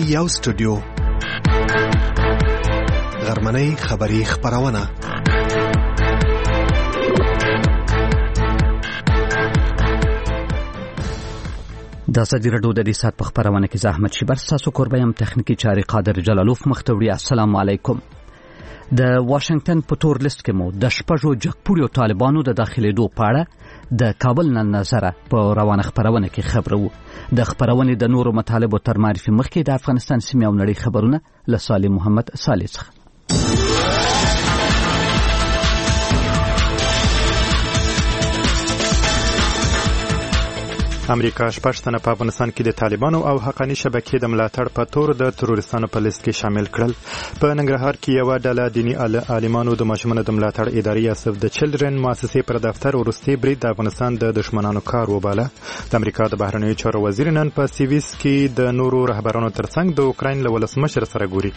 یو سټوډیو غرمنۍ خبری خبرونه د ازادي راډیو د دې سات په خبرونه کې زحمت شي بر تاسو کوربایم تخنیکی چاري قادر جلالوف مختوری. السلام علیکم. د واشنگټن په تور لیست کې مو د شپږو جګپوري طالبانو د داخلي دوه پاړه د کابل نن نظر په روانه خبرونه کې خبرو. د خبرونه د نورو مطالبو تر معرفي مخکې د افغانستان سیمه او نړۍ خبرونه له صالح محمد صالح څخه. امریکا شپږ تنه په افغانستان کې د طالبانو او حقاني شبکې د ملاتړ په تور د تروریستانو په لیست کې شامل کړل. په ننګرهار کې یو ډله دینی عالمانو د ماشومانو د ملاتړ ادارې سیف د چلډرن مؤسسې پر دفتر ورستي برید د افغانستان د دشمنانو کار وباله. د امریکا د بهرنیو چارو وزیر نن په سیویس کې د نورو رهبرانو ترڅنګ د اوکراین له ولسمشر سره ګوري.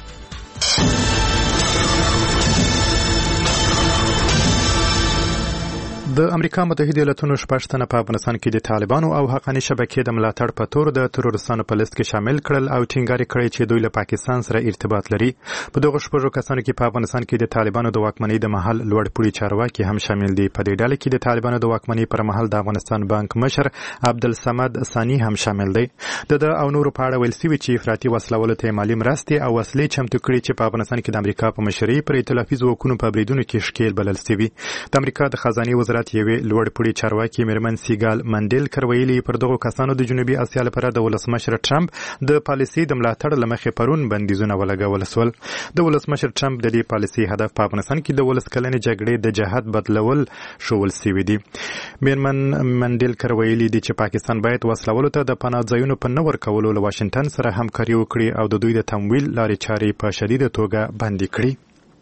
د امریکا متحده ایالاتونو شپږ تنه په افغانستان کې د طالبانو او حقاني شبکې د ملاتړ په تور د تروریستانو په لیست کې شامل کړل او ټینګار کړی چې دوی له پاکستان سره ارتباط لري. په دغه شپږو کسانو کې په افغانستان کې د طالبانو د واکمنۍ د محل لوړپوړي چارواکي هم شامل دي. په دې ډله کې د طالبانو د واکمنۍ پر مهال د افغانستان بانک مشر عبدالصمد ثانی هم شامل دی. د او نورو په اړه ویل شوی چې افراطي وسلو ته مالی مرستې او وسلې چمتو کړي چې په افغانستان کې د امریکا په مشرۍ پر ائتلافي ځواکونو په بریدونو کې ښکیل بلل شوی. د امریکا د خزانه وزارت یوې لوړپوړي چارواکي میرمن سیګال منډل کرویلی پر دغه کسانو د جنوبي اسیا لپاره د ولسمشر ټرمپ د پالیسي د ملاتړ لمخې پرون بندیزونه ولګول شول. د ولسمشر ټرمپ د دې پالیسي هدف په افغانستان کې د ولسکلنې جګړې د جهاد بدلول شول سوي دي. میرمن منډل کرویلی د چې پاکستان باید وسلولو ته د پناه ځایونو په نور کولو له واشنگټن سره همکاري وکړي او د دوی د تمویل لارې چارې په شدیده توګه بندي کړي.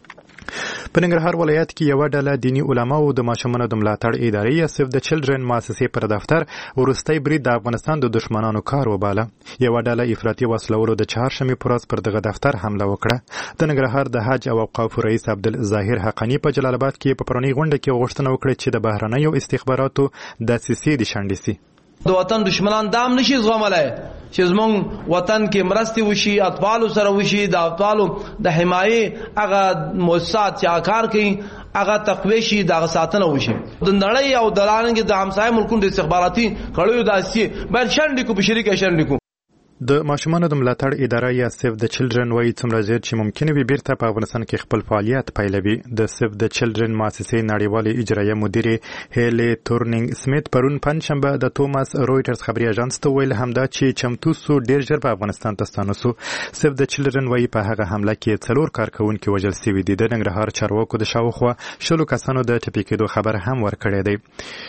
په ننګرهار ولایت کې یو ډله دینی علما او د ماشومانو د ملاتړ ادارې سیف د چلډرن مؤسسې پر دفتر ورستي برید د افغانستان د دشمنانو کار وباله. یو ډله افراطي وسلو د چهارشنبه پر ورځ پر دغه دفتر حمله وکړه. د ننګرهار د حج او اوقاف رئیس عبدالظاهر حقانی په جلال آباد کې په پرونی غونډه کې غوښتنه وکړه چې د بهرنیو استخباراتو دسیسې دي شنډې سي. د وطن دشمنان دام نشي زغملای چې زمونږ وطن کې مرستي وشي، اطفال سره وشي، د اطفالو د حمایې هغه مؤسسات چې کار کوي هغه تقوی شي، د ساتنه وشي. د نړۍ او د لانګ د همسایه ملکونو د استخباراتي کړیو داسې باید شنډې کو په شریکه شنډې کو. د ماشومانو د ملاتړ اداره یا سیف د چلډرن وایي څومره زیات چې ممکن وي بیرته په افغانستان کې خپل فعالیت پیلوي. د سیف د چلډرن مؤسسې نړیوالې اجرایه مدیر هیلې تورنینګ سمیت پرون پنځشنبه د توماس رويټرز خبري اژانس ته ویل همدا چې چمتو سو ډیر ژر په افغانستان ته ستانه سو. سیف د چلډرن وایي په هغه حمله کې 4 کارکونکو وژل شوي دي. د ننګرهار چارواکو د شاوخوا 10 کسانو د ټپي کېدو خبر هم ورکړی دی.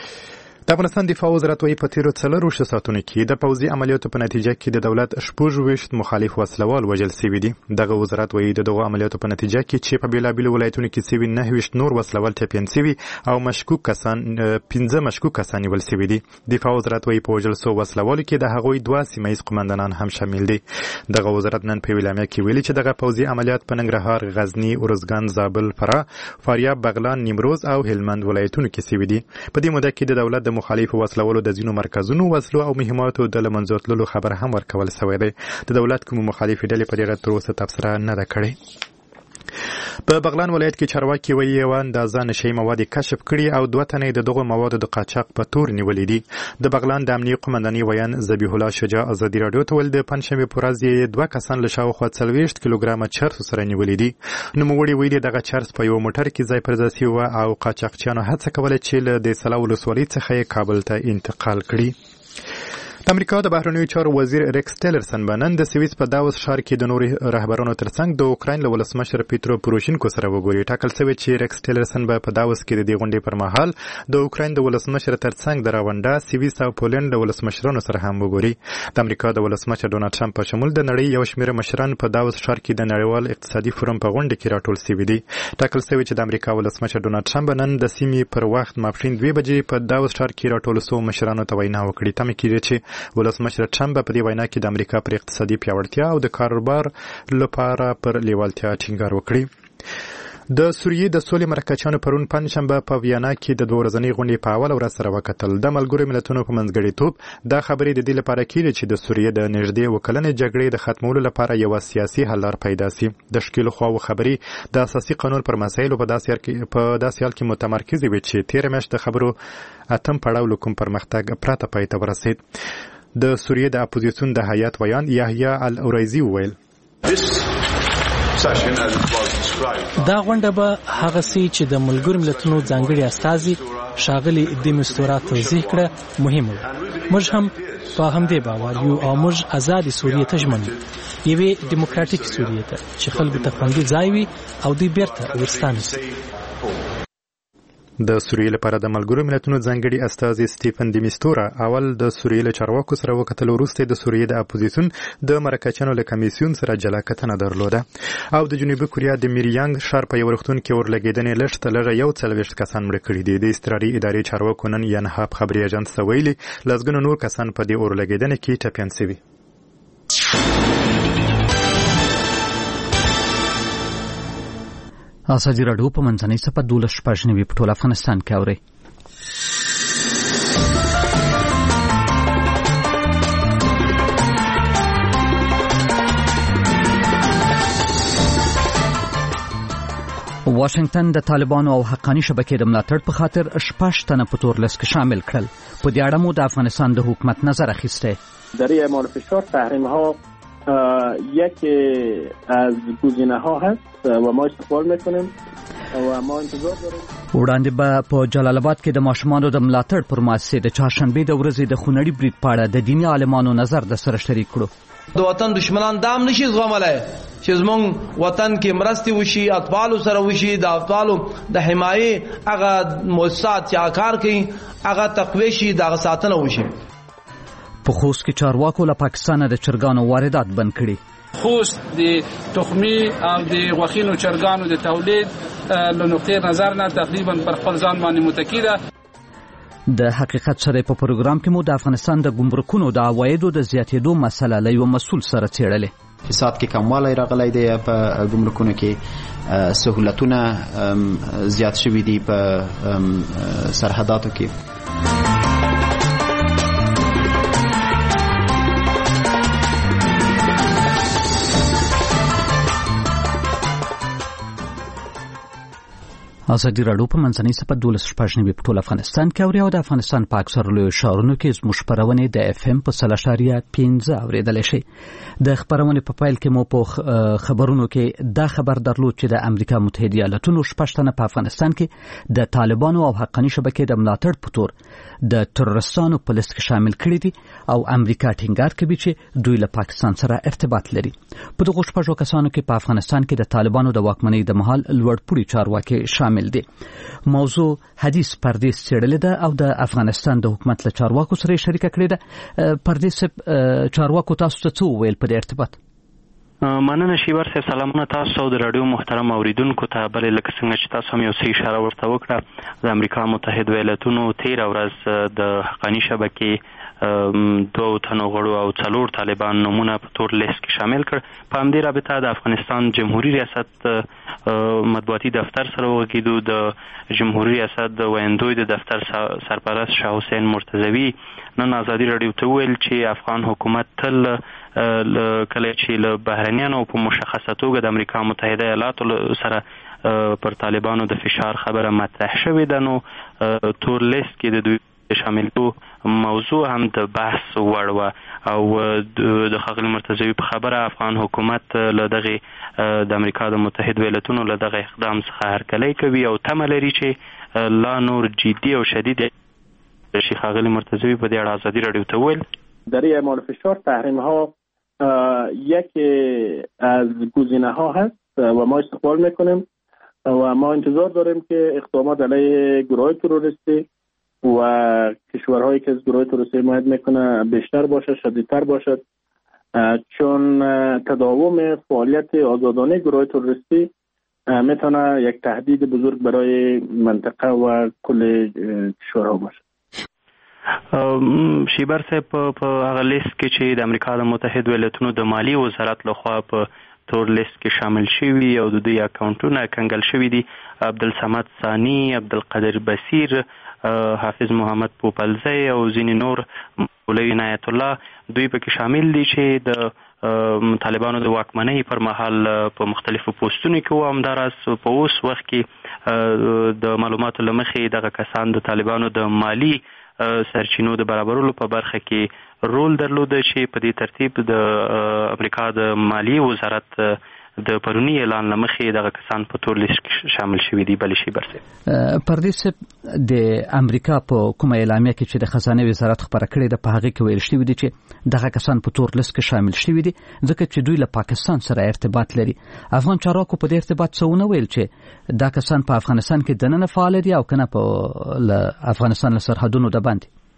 د افغانستان دفاع وزارت وايي په تیرو 4 ساعتونو کې د پوځي عملیاتو په نتیجه کې د دولت 26 مخالف وسلوال وژل شوي دي. دغه وزارت وايي دغه عملیاتو په نتیجه کې چې په بیلابیلو ولایتونو کې شوي 29 نور وسلوال ټپیان شوي او مشکوک کسان 15 مشکوک کسان نیول شوي دي. دفاع وزارت وايي په وژل شوو وسلوالو کې د هغوی 2 سیمایي قومندانان هم شامل دي. دغه وزارت نن په ویلامه کې ویلي چې دغه پوځي عملیات په ننګرهار، غزنی، ارزګان، زابل، فراه، فاریاب، بغلان، نیمروز او هلمند ولایتونو کې شوي دي. په دې موده کې د دولت د مخالف وسلوالو د ځینو مرکزونو وسلو او مهماتو د لمنځه تللو خبر هم ورکول شوی دی. د دولت کوم مخالفې ډلې په ډیره تر اوسه تبصره نه ده کړې. په بغلان ولایت کې چارواکي وایي یو اندازه نشي مواد کشف کړي او 2 تنه د دغه موادو د قاچاق په تور نیولې دي. د بغلان د امنیه قومنداني ویان ذبیح الله شجاع ازادي رادیو ته ول د پنځشنبه پر ورځ 2 کسان له شاوخوا 40 کیلوګرام چرس سره نیولې دي. نوموړي ویلي دغه چرس په یو موټر کې ځای پر ځای و او قاچاقچیانو هڅه کوله چې له د سلاول ولسوالۍ څخه کابل ته انتقال کړي. د امریکا د بهرنیو چارو وزیر ریکس ټیلرسن نن د سویس په داوس ښار کې د نورو رهبرانو ترڅنګ د اوکراین له ولسمشر پیترو پوروشینکو سره وګوري. ټاکل شوی چې ریکس ټیلرسن په داوس کې د دې غونډې پر مهال د اوکراین د ولسمشر ترڅنګ د راونډا، سویس او پولند د ولسمشرانو سره هم وګوري. د امریکا د ولسمشر ډونالد ټرمپ په شمول د نړۍ یو شمېر مشران په داوس ښار کې د نړیوال اقتصادي فورم په غونډه کې راټول شوي دي. ټاکل شوی چې د امریکا ولسمشر ډونالد ټرمپ نن د سیمې پر وخت ماپښین 2 بجې په داوس ښار کې راټول شو مشرانو ته وینا وکړي. تمه کېږي چې ولسمشر ټرمپ په دې وینا کې د امریکا پر اقتصادي پیاوړتیا او د کاروبار لپاره پر لیوالتیا ټینګار وکړي. د سوریې د سولې مرکچیانو پرون پنځشنبه په ویانا کې د 2 ورځنۍ غونډې په اول ورځ سره وکتل. د ملګرو ملتونو په منځګړیتوب دا خبرې د دې لپاره کېږي چې د سوریې د نږدې وکلنې جګړې د ختمولو لپاره یو سیاسي حل لار پیدا شي. د شکیلو خواو خبرې د اساسي قانون پر مسایلو په داسې حال کې متمرکز وي چې تیر میاشت د خبرو اتم پړاو کوم پرمختګ پراته پای ته ورسید. د سوریې د اپوزیسیون د هیئت ویان یحیی الاورایزي وویل دا غونډه به هغه سي چې د ملګرو ملتونو ځانګړي استازي ښاغلي د مستورا توضیح کړه مهمه موږ هم په همدې باور یو او موږ آزاد سوریې ته ژمن یوې دیموکراتیک سوریې ته چې خلکو ته خوندي ځای وي او دوی بیرته ورستانه شي. د سوریې لپاره د ملګرو ملتونو ځانګړي استازي سټیفن دی میستورا اول د سوریې له چارواکو سره وکتل وروسته د سوریې د اپوزیسیون د مرکچیانو له کمیسیون سره جلا کتنه درلوده او د جنوبي کوریا د میریانګ ښار په یو روغتون کې ورلګیدنې لږ تر لږه 40 کسان مړه کړي دي. د استراري ادارې چارواکو نن ینهاب خبري اژانس ته ویلي لږ نور کسان په دې اورلګیدنې کې ټپیان شوي. ازادي راډیو په منځنۍ صفحه 12 په ټول افغانستان کې اوري. واشنگټن د طالبانو او حقانی شبکې د ملاتړ په خاطر 6 تنه په تور لیست کې شامل کړل. په دې اړه مو د افغانستان د حکومت نظر اخیسته. در اعمال فشار تحریم ها یکی از گزینه ها هست و ما استقبال میکنیم و ما انتظار داریم. وړاندې به په جلال آباد کې د ماشومانو د ملاتړ پر مؤسسې د چهارشنبه د ورځې د خونړي برید په اړه د دیني عالمانو نظر د سره شریک کړو. د وطن دشمنان دام نشي زغملای چې زمونږ وطن کې مرستي وشي اطفال سره وشي د اطفالو د حمایې هغه مؤسسات چې کار کوي هغه تقوی شي د ساتنه وشي. په خوست کې چارواکو له پاکستان د چرګانو واردات بند کړي. خوست د تخمي او د غوښینو چرګانو د تولید له نقطې نظر نه تقریبا پر خپل ځان باندې متکی ده. د حقیقت سره په پروګرام کې مو د افغانستان د ګمرکونو د عوایدو د زیاتېدو مسله له یو مسؤل سره څېړلې. اقتصاد کې کموالی راغلی دی په ګمرکونو کې سهولتونه زیات شوي دي په سرحداتو کې. ازادي راډیو په منځنۍ صفحه 12 په ټول افغانستان کې اوري او د افغانستان په اکثر لوی ښارونو کې زموږ خبرونه د اف ام په 3.15 اوریدل شي. د خبرونه په پایل کې مو په خبرونو کې دا خبر درلود چې د امریکا متحده ایالاتونو شپږ په افغانستان کې د طالبانو او حقانی شبکې د ملاتړ په تور د تروریستانو په لیست کې شامل کړي دي او امریکا ټینګار کوي چې دوی له پاکستان سره ارتباط لري. په دغه شپږ کسانو کې په افغانستان کې د طالبانو د واکمنۍ د مهال لوړپوړي چارواکي شامل دي. موضوع حدیث پردیس څېړلې ده او د افغانستان د حکومت له چارواکو سره شریکه کړې ده. پردیس چارواکو تاسو ته څه وویل په دې ارتباط؟ مننه شیبر صاحب، سلامونه تاسو د رادیو محترم اوریدونکو ته. بلې لکه څنګه چې تاسو هم یو څه اشاره ورته وکړه، د امریکا متحده ایالاتونو 13 ورځ د حقانی شبکې 2 تنو غړو او 4 طالبان نمونه په تور لیست کې شامل کړ. په همدې رابطه د افغانستان جمهوریت ریاست مطبوعاتي دفتر سره وغږیدو. د جمهوریت ریاست د ویندوی د دفتر سرپرست شاه حسین مرتضوی نن ازادي راډیو ته ویل چې افغان حکومت تل کله چې له بهرنیانو په مشخصه توګه د امریکا متحده ایالاتو سره پر طالبانو د فشار خبره مطرح شوې ده، نو تور لیست کې د دوی شاملو موضوع هم د بحث وړ وه او د ښاغلي مرتضوي په خبره افغان حکومت له دغه د امریکا د متحده ایالاتونو له دغه اقدام څخه هرکلی کوي او تمه لري چې لا نور جدي او شدید شي. ښاغلي مرتضوي په دې اړه ازادي راډیو ته وویل در اعمال فشار تحریم ها یکی از گزینه ها هست و ما استقبال میکنیم و ما انتظار داریم که اقدامات علیه گروه تروریستی و کشورهایی که از گروه تروریستی حمایت میکنه بیشتر باشد، شدیدتر باشد، چون تداوم فعالیت آزادانه گروه تروریستی میتونه یک تهدید بزرگ برای منطقه و کل کشورها باشد. شیبر صاحب په هغه لیست کې چې د امریکا د متحده ایالاتونو د مالی وزارت لخوا په تور لیست کې شامل شوي او د دوی اکاونټونه کنګل شوي دي. عبدالصمد ثانی، عبدالقادر بصیر، حافظ محمد پوپلزی او ځینې نور، مولوي عنایت الله، دوی پکې شامل دي چې د طالبانو د واکمنۍ پر مهال په مختلفو پوسټونو کې و. همداراز په اوس وخت کې د معلوماتو له مخې دغه کسان د طالبانو د مالی سرچینو د برابرولو په برخه کې رول درلوده چې په دې ترتیب د امریکا د مالی وزارت د پرونی اعلان لمخې دغه کسان په تور لیست کې شامل شوي دي. بلې شي برسه پردیس د امریکا په کومه اعلامیه کې چې د خزانه وزارت خبره کړې ده په هغه کې ویل شوی دی چې دغه کسان په تور لیست کې شامل شوي دي ځکه چې دوی له پاکستان سره ارتباط لري. افغان چارواکو په دې ارتباط څه ویل چې دا کسان په افغانستان کې دننه فعال دي او کنه په افغانستان له سرحدونو د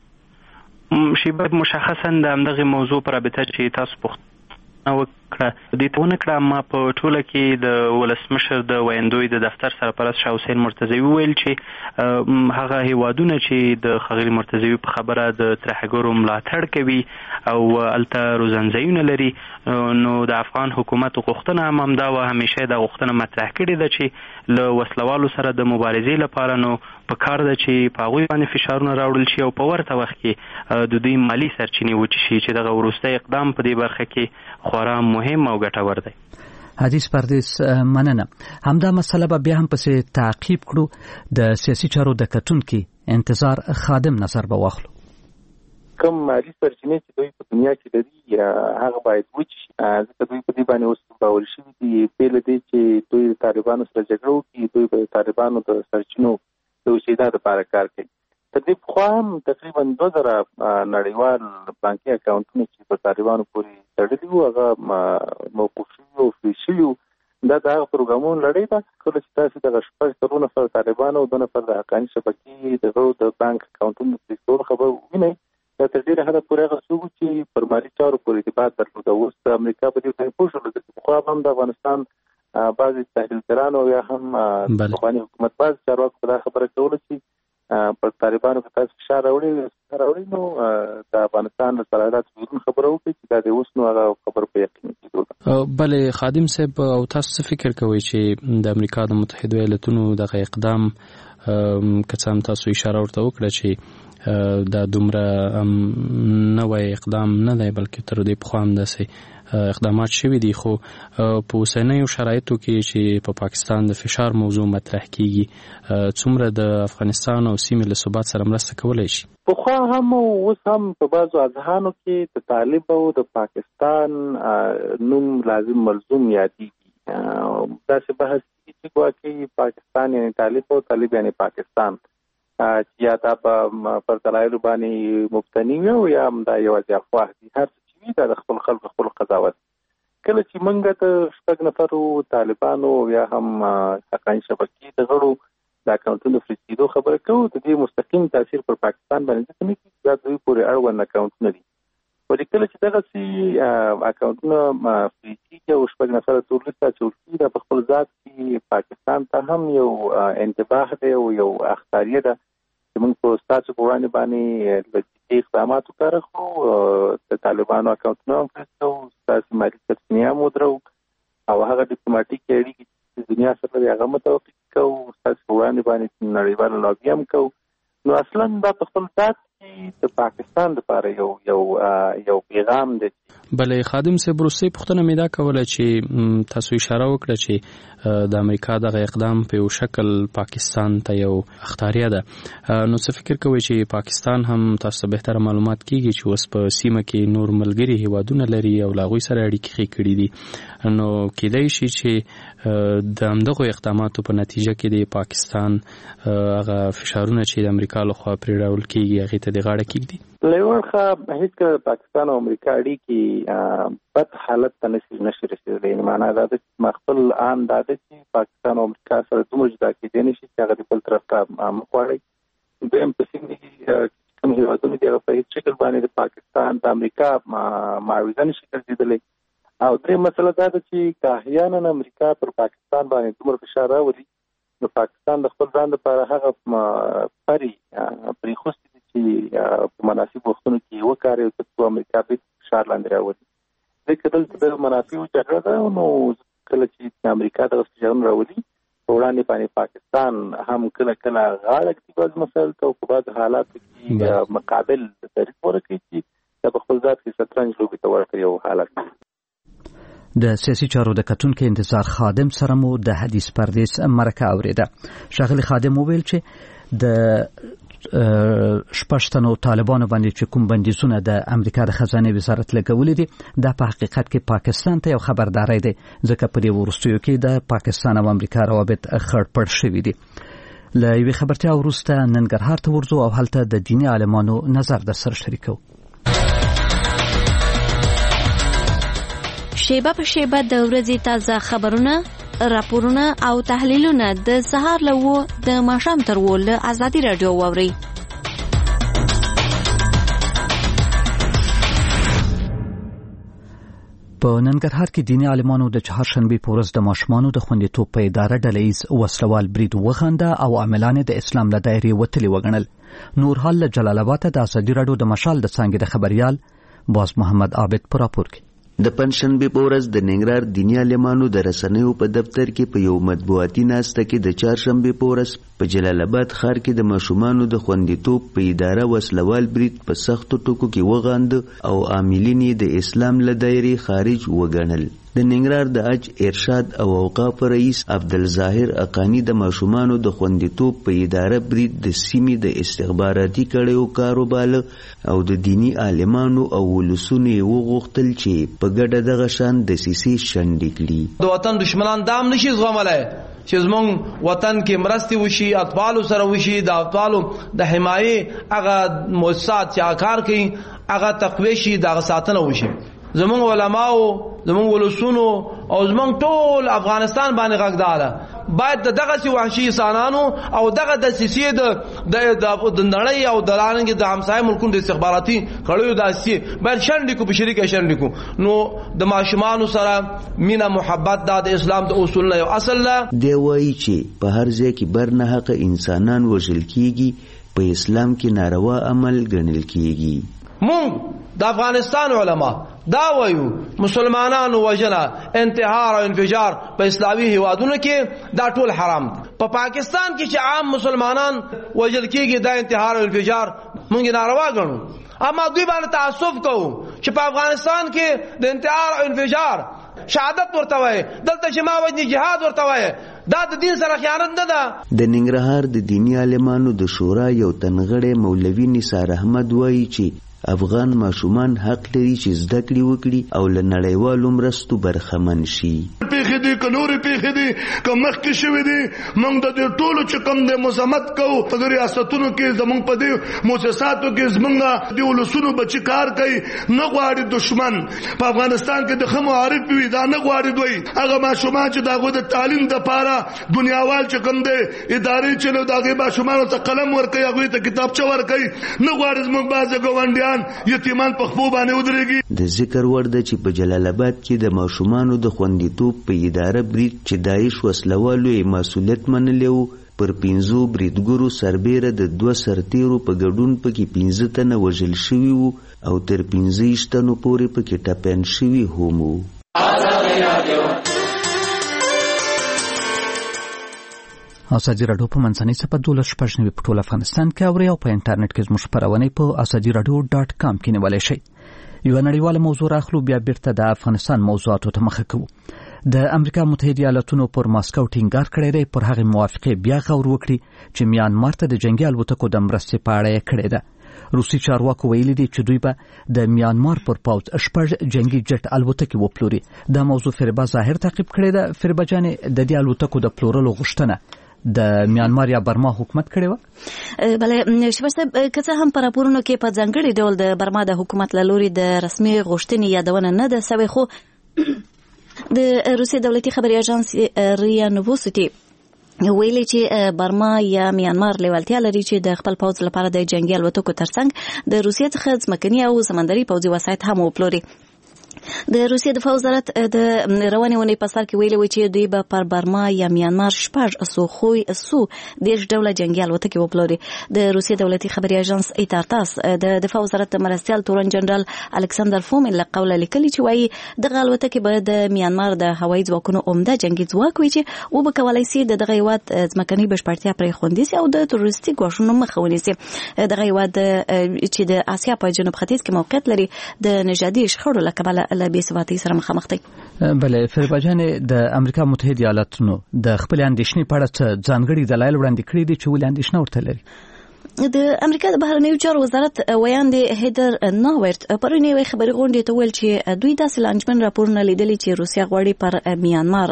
باندې شي باید مشخصا د همدغه موضوع پر رابطه چې تاسو پوښتنه وکړه دې ته ونه کړه. ما په ټوله کې د ولسمشر د ویندوی د دفتر سرپرست شاه حسین مرتضوی ویل چې هغه هیوادونه چې د ښاغلي مرتضوی په خبره د ترهګرو ملاتړ کوي او الته روزنځایونه لري، نو د افغان حکومت غوښتنه هم دا و، همیشه د غوښتنه مطرح کړې ده چې له وسلوالو سره د مبارزې لپاره نو په کار ده چې په هغوی باندې فشارونه راوړل شي او په ورته وخت کې د دوی مالی سرچینې وچې شي چې دغه وروستی اقدام په دې برخه کې خورا مهم او ګټور دی. حدیث پردیس مننه. همدا مسله به بیا هم پسې تعقیب کړو. د سیاسي چارو د کتونکي انتظار خادم نظر به واخلو. کوم مالی سرچینې چې دوی په دنیا کې لري هغه باید وچ شي، ځکه دوی په دې باندې اوس باور شوي دي پیل دی چې دوی د طالبانو سره جګړه وکړي، دوی به طالبانو د سرچینو د وسیلې لپاره کار کوي. تر دې پخوا هم تقریبا 2000 نړیوال بانکي اکاونټونه چې په طالبانو پورې تړلي وو هغه موقوف شوي او فریز شوي وو. دا د هغه پروګرامونو لړۍ ده. کله چې تاسو دغه 6 نفر طالبانو او 2 نفر د حقاني شبکې دغه د بانک اکاونټونو فریز کولو خبر وینئ، دا تر ډېره حده پورې هغه څوک چې پر مالي چارو پورې ارتباط درلوده. اوس د امریکا په دې باندې پوه شول چې پخوا هم د افغانستان بعضې تحلیلګرانو یا هم افغاني حکومت بعضې چارواکو په دا خبره کوله چې پر طالبانو که تاسو فشار راوړي نو د افغانستان له سرحداتو بیرون خبره وکړي چې دا د اوس نو هغه خبر په یقین کېدو ده. بلې خادم صاحب، او تاسو څه فکر کوئ چې د امریکا د متحدو ایالتونو دغه اقدام که څه هم تاسو اشاره ورته وکړه چې دا دومره نوی اقدام نه دی بلکې تر دې پخوا هم داسې اقدامات شوي دي، خو په اوسنیو شرایطو کې چې په پاکستان د فشار موضوع مطرح کیږي څومره د افغانستان او سیمې له ثبات سره مرسته کولی شي؟ پخوا هم او اوس هم په بعضو اذهانو کې د طالب او د پاکستان نوم لازم ملزوم یادېږي. داسې بحث کېږي چې ګواکې پاکستان یعنې طالب او طالب یعنې پاکستان چې یا دا پر دلایلو باندې مبتني وي او یا هم دا یوازې افواه دي. هر څه چې وي دا د خپل خلکو خپل قضاوت. کله چې موږ د 6 نفرو طالبانو یا هم حقاني شبکې د غړو د اکاونټونو فریز کېدو خبره کوو، د دې مستقیم تاثیر پر پاکستان باندې ځکه نه کېږي، دا دوی پورې اړوند اکاونټونه دي. ولې کله چې دغسې اکاونټونه فریز کېږي او 6 نفره تور لیست اچول کېږي، دا په خپل ذات کې پاکستان ته هم یو انتباه دی او یو اخطاریه ده چې موږ په ستاسو په وړاندې باندې له جدي اقداماتو کار اخلو، د طالبانو اکاونټونه هم فریز کوو، ستاسو مالي سرچینې هم ودرو او هغه ډیپلوماټیکې اړیکې چې د دنیا سره هغه متوقف کوو، ستاسو په وړاندې باندې نړیواله لابي هم کوو. نو اصلا دا په خپل ذات کې د پاکستان لپاره یو پیغام دی. بلې خادم صاحب، وروستۍ پوښتنه مې دا کوله چې تاسو اشاره وکړه چې د امریکا دغه اقدام په یو شکل پاکستان ته یو اخطاریه ده. نو څه فکر کوئ چې پاکستان هم تاسو ته بهتره معلومات کیږي چې اوس په سیمه کې نور ملګري هیوادونه لري او له هغوی سره اړیکې ښې کړي دي، نو کیدای شي چې د همدغو اقداماتو په نتیجه کې د پاکستان هغه فشارونه چې د امریکا لخوا پرې راوړل کیږي هغې ته د غاړه کیږدي؟ له یو اړخه هېڅکله د پاکستان او امریکا اړیکې بد حالت ته نشي رسېدلی. معنا دا ده چې خپل آن دا ده چې پاکستان او امریکا سره دومره جدا کېدی نه شي چې هغه د بل طرف ته مخ واړوي. دویم په سیمه کې کوم هېوادونه دي هغه په هېڅ شکل باندې د پاکستان د امریکا معاوضه نشي ګرځېدلی. او درېیم مسله دا ده چې که احیانا امریکا پر پاکستان باندې دومره فشار راولي نو پاکستان د خپل ځان لپاره هغه پرې پرېښوستې چې په مناسب وختونو کې وکاروي تر څو امریکا بېرته فشار لاندې راولي. ځکه دلته د منافعو جګړه ده. نو کله چې امریکا دغه جنګ راولي وړاندې باندې پاکستان هم کله کله غاړه کې بعض مسایل ته او په بعض حالاتو کې مقابل طریق ورکړي چې د خپل ذات کې شطرنج لوبې ته ورکړي او حالت. د سیاسي چارو د کتونکو انتظار خادم سره مو د حدیث پردیس مرکه اوریده. شاغلی خادم وویل چې د شپږتنو طالبانو باندې چې کوم بندیزونه د امریکا د خزانه وزارت لګولې دي دا په حقیقت کې پاکستان ته یو خبرداري دی ځکه په دې ورستیو کې د پاکستان او امریکا روابط خړپړ شوي دي. له یوې خبرتیا وروسته ننګرهار ته ورځو او هلته د دیني عالمانو نظر در سره شریکو. شیبه په شیبه د ورځې تازه خبرونه، راپورونه او تحلیلونه د سهار له د ماښام تر له ازادي رادیو واوري. په ننګرهار کې دیني عالمانو د چهارشنبې په ورځ د ماشومانو د خوندیتوب په اداره ډلهییز وسلوال برید وغنده او عاملان د اسلام له دایرې وتلي وګڼل. نورحال له جلال آباد د ازادي رادیو د مشال د څانګې د خبريال باز محمد عابد پر راپور کې. د پنځشنبې په ورځ د ننګرهار دیني عالمانو د رسنیو په دفتر کې په یو مطبوعاتي ناسته کې د چهارشنبې په ورځ په جلال آباد ښار کې د ماشومانو د خوندیتوب په اداره وسلوال برید په سختو ټکو کې وغاند او عاملین د اسلام له دایرې خارج وګڼل. د ننګرهار د اج ارشاد او اوقاف رئیس عبدالظاهر اقانی د ماشومانو د خوندیتوب په اداره برید د سیمې د استخباراتي کړیو کاروبار او د دینی عالمانو او ولسونو وغوښتل چې په ګډه دغه شان د سیسي شنډې کړي. د وطن دشمنان دام نشي زغملای چې زمونږ وطن کې مرستې وشي، اطفالو سره وشي، د اطفالو د حمایې هغه مؤسسات چې کار کوي هغه تقویه شي، دغه ساتنه وشي. زمونږ علماو، زمونږ ولسونو او زمونږ ټول افغانستان باندې غږدار باید دغه سي وحشي انسانانو او دغه د سیسي د نړۍ او د لارنګ د همسایه ملکونو د استخباراتي کړیو داسي باید شنډې کو په شریکه شنډې کو. نو د ماشومانو سره مینا محبت د اسلام د اصول یو اصل لا دی وایي چې په هر ځای کې بر نه حق انسانان وژل کیږي، په اسلام کې ناروا عمل ګڼل کیږي. مونږ د افغانستان علما دا وایو مسلمانانو وجنه انتحار او انفجار په اسلامي هیوادونو کې دا ټول حرام دي. په پاکستان کې چې عام مسلمانان وجل کېږي دا انتحار او انفجار مونږ ناروا ګڼو، اما دوی باندې تعصب کوو چې په افغانستان کې د انتحار او انفجار شهادت ورته وایي، دلته چې ما وجني جهاد ورته وایي، دا د دین سره خیانت نه ده. د ننګرهار د دینی عالمانو د شورا یو تنغړی مولوي نثار احمد وایي چې افغان ماشومان حق لري چې زده کړې وکړي او له نړیوالو مرستو برخمن شي. پیښې دي که نورې پیښې دي که مخکې شوې دي، موږ د دې ټولو چې کوم دی مذمت کوو. په ریاستونو کې زموږ په دې مؤسساتو کې زموږ د ولسونو بچي کار کوي، نه غواړي دشمن په افغانستان کې د ښه معارف وي، دا نه غواړي دوی هغه ماشومان چې د هغوی د تعلیم دپاره دنیاوال چې کوم دی ادارې چې د هغې ماشومانو ته قلم ورکوي، هغوی ته کتابچه ورکوي، نه غواړي زموږ بعضې ګاونډیان یتیمان په خپو باندې ودرېږي. د ذکر وړ ده چې په جلال آباد کې د ماشومانو د خوندیتوب په اداره برید چې داعش وسلوالو یې مسؤلیت منلی و، پر 5 بریدګرو سربیره د 2 سرتیرو په ګډون پکې 15 تنه وژل شوي وو او تر 15 تنو پورې پکې ټپیان شوي هم وو. ازادي رادیو په منځنۍ صفحه 12 په ټول افغانستان کې اوري او په انټرنیټ کې زموږ خبرونه په azadiradio.com کې نیولای شئ. یو نړیواله موضوع راخلو بیا بیرته د افغانستان موضوعاتو ته مخه کوو. د امریکا متحده ایالاتونو پر ماسکو ټینګار کړی دی پر هغه موافقه بیا غور وکړي چې میانمار ته د جنگي الوتکو د مرستې په اړه کړی ده. روسي چارواکو ویلي دي چې دوی به د میانمار پر پوځ 6 جنگي جټ الوتکې وپلوري. دا موضوع فریبا ظاهر تعقیب کړی ده. فریبا جان د دې الوتکو د پلورلو غوښتنه د میانمار یا برما حکومت کړی و؟ بله شپږ که هم په راپورونو کې په ځانګړي ډول د برما د حکومت له لوري د رسمي غوښتنې یادونه نه ده سوې، خو د روسي دولتي خبري اژانس ریا نووسټي ویلي چې برما یا میانمار لیوالتیا لري چې د خپل پوځ لپاره د جنگي الوتکو ترڅنګ د روسیې څخه ځمکني او سمندري پوځي وسایط هم وپلوري. د روسیې دفاع وزارت د روانې ونې په سر کې ویلي و چې دوی به پر برما یا میانمار 10 ډوله جنگي الوتکې وپلوري. د روسیې دولتي خبري اژانس ایتارتاس د دفاع وزارت مرستیال تورن جنرال الکساندر فومن له قوله لیکلي چې وایي دغه الوتکې به د میانمار د هوایي ځواکونو عمده جنگي ځواک وي چې وبه کولای شي دغه هیواد ځمکني بشپړتیا پرې خوندي سي او د تروریستي ګواښونو مخه ونیسي. دغه هیواد چې د اسیا په جنوب ختیځ کې موقعیت لري د نژادي شخړو له کبله له بېثباتۍ سره مخامخ دی. بله فریبا جانې د امریکا متحده ایالاتونو د خپل اندېښنې په اړه ځانګړي دلایل وړاندې کړي دي چې ولې اندېښنه ورته لري. د امریکا د بهرنیو چارو وزارت ویاند هیدر ناورت پرونی یو خبري غونډه ته ویل چې دوی داسې لانجمن راپورونه لیدلي چې روسیا غواړي پر میانمار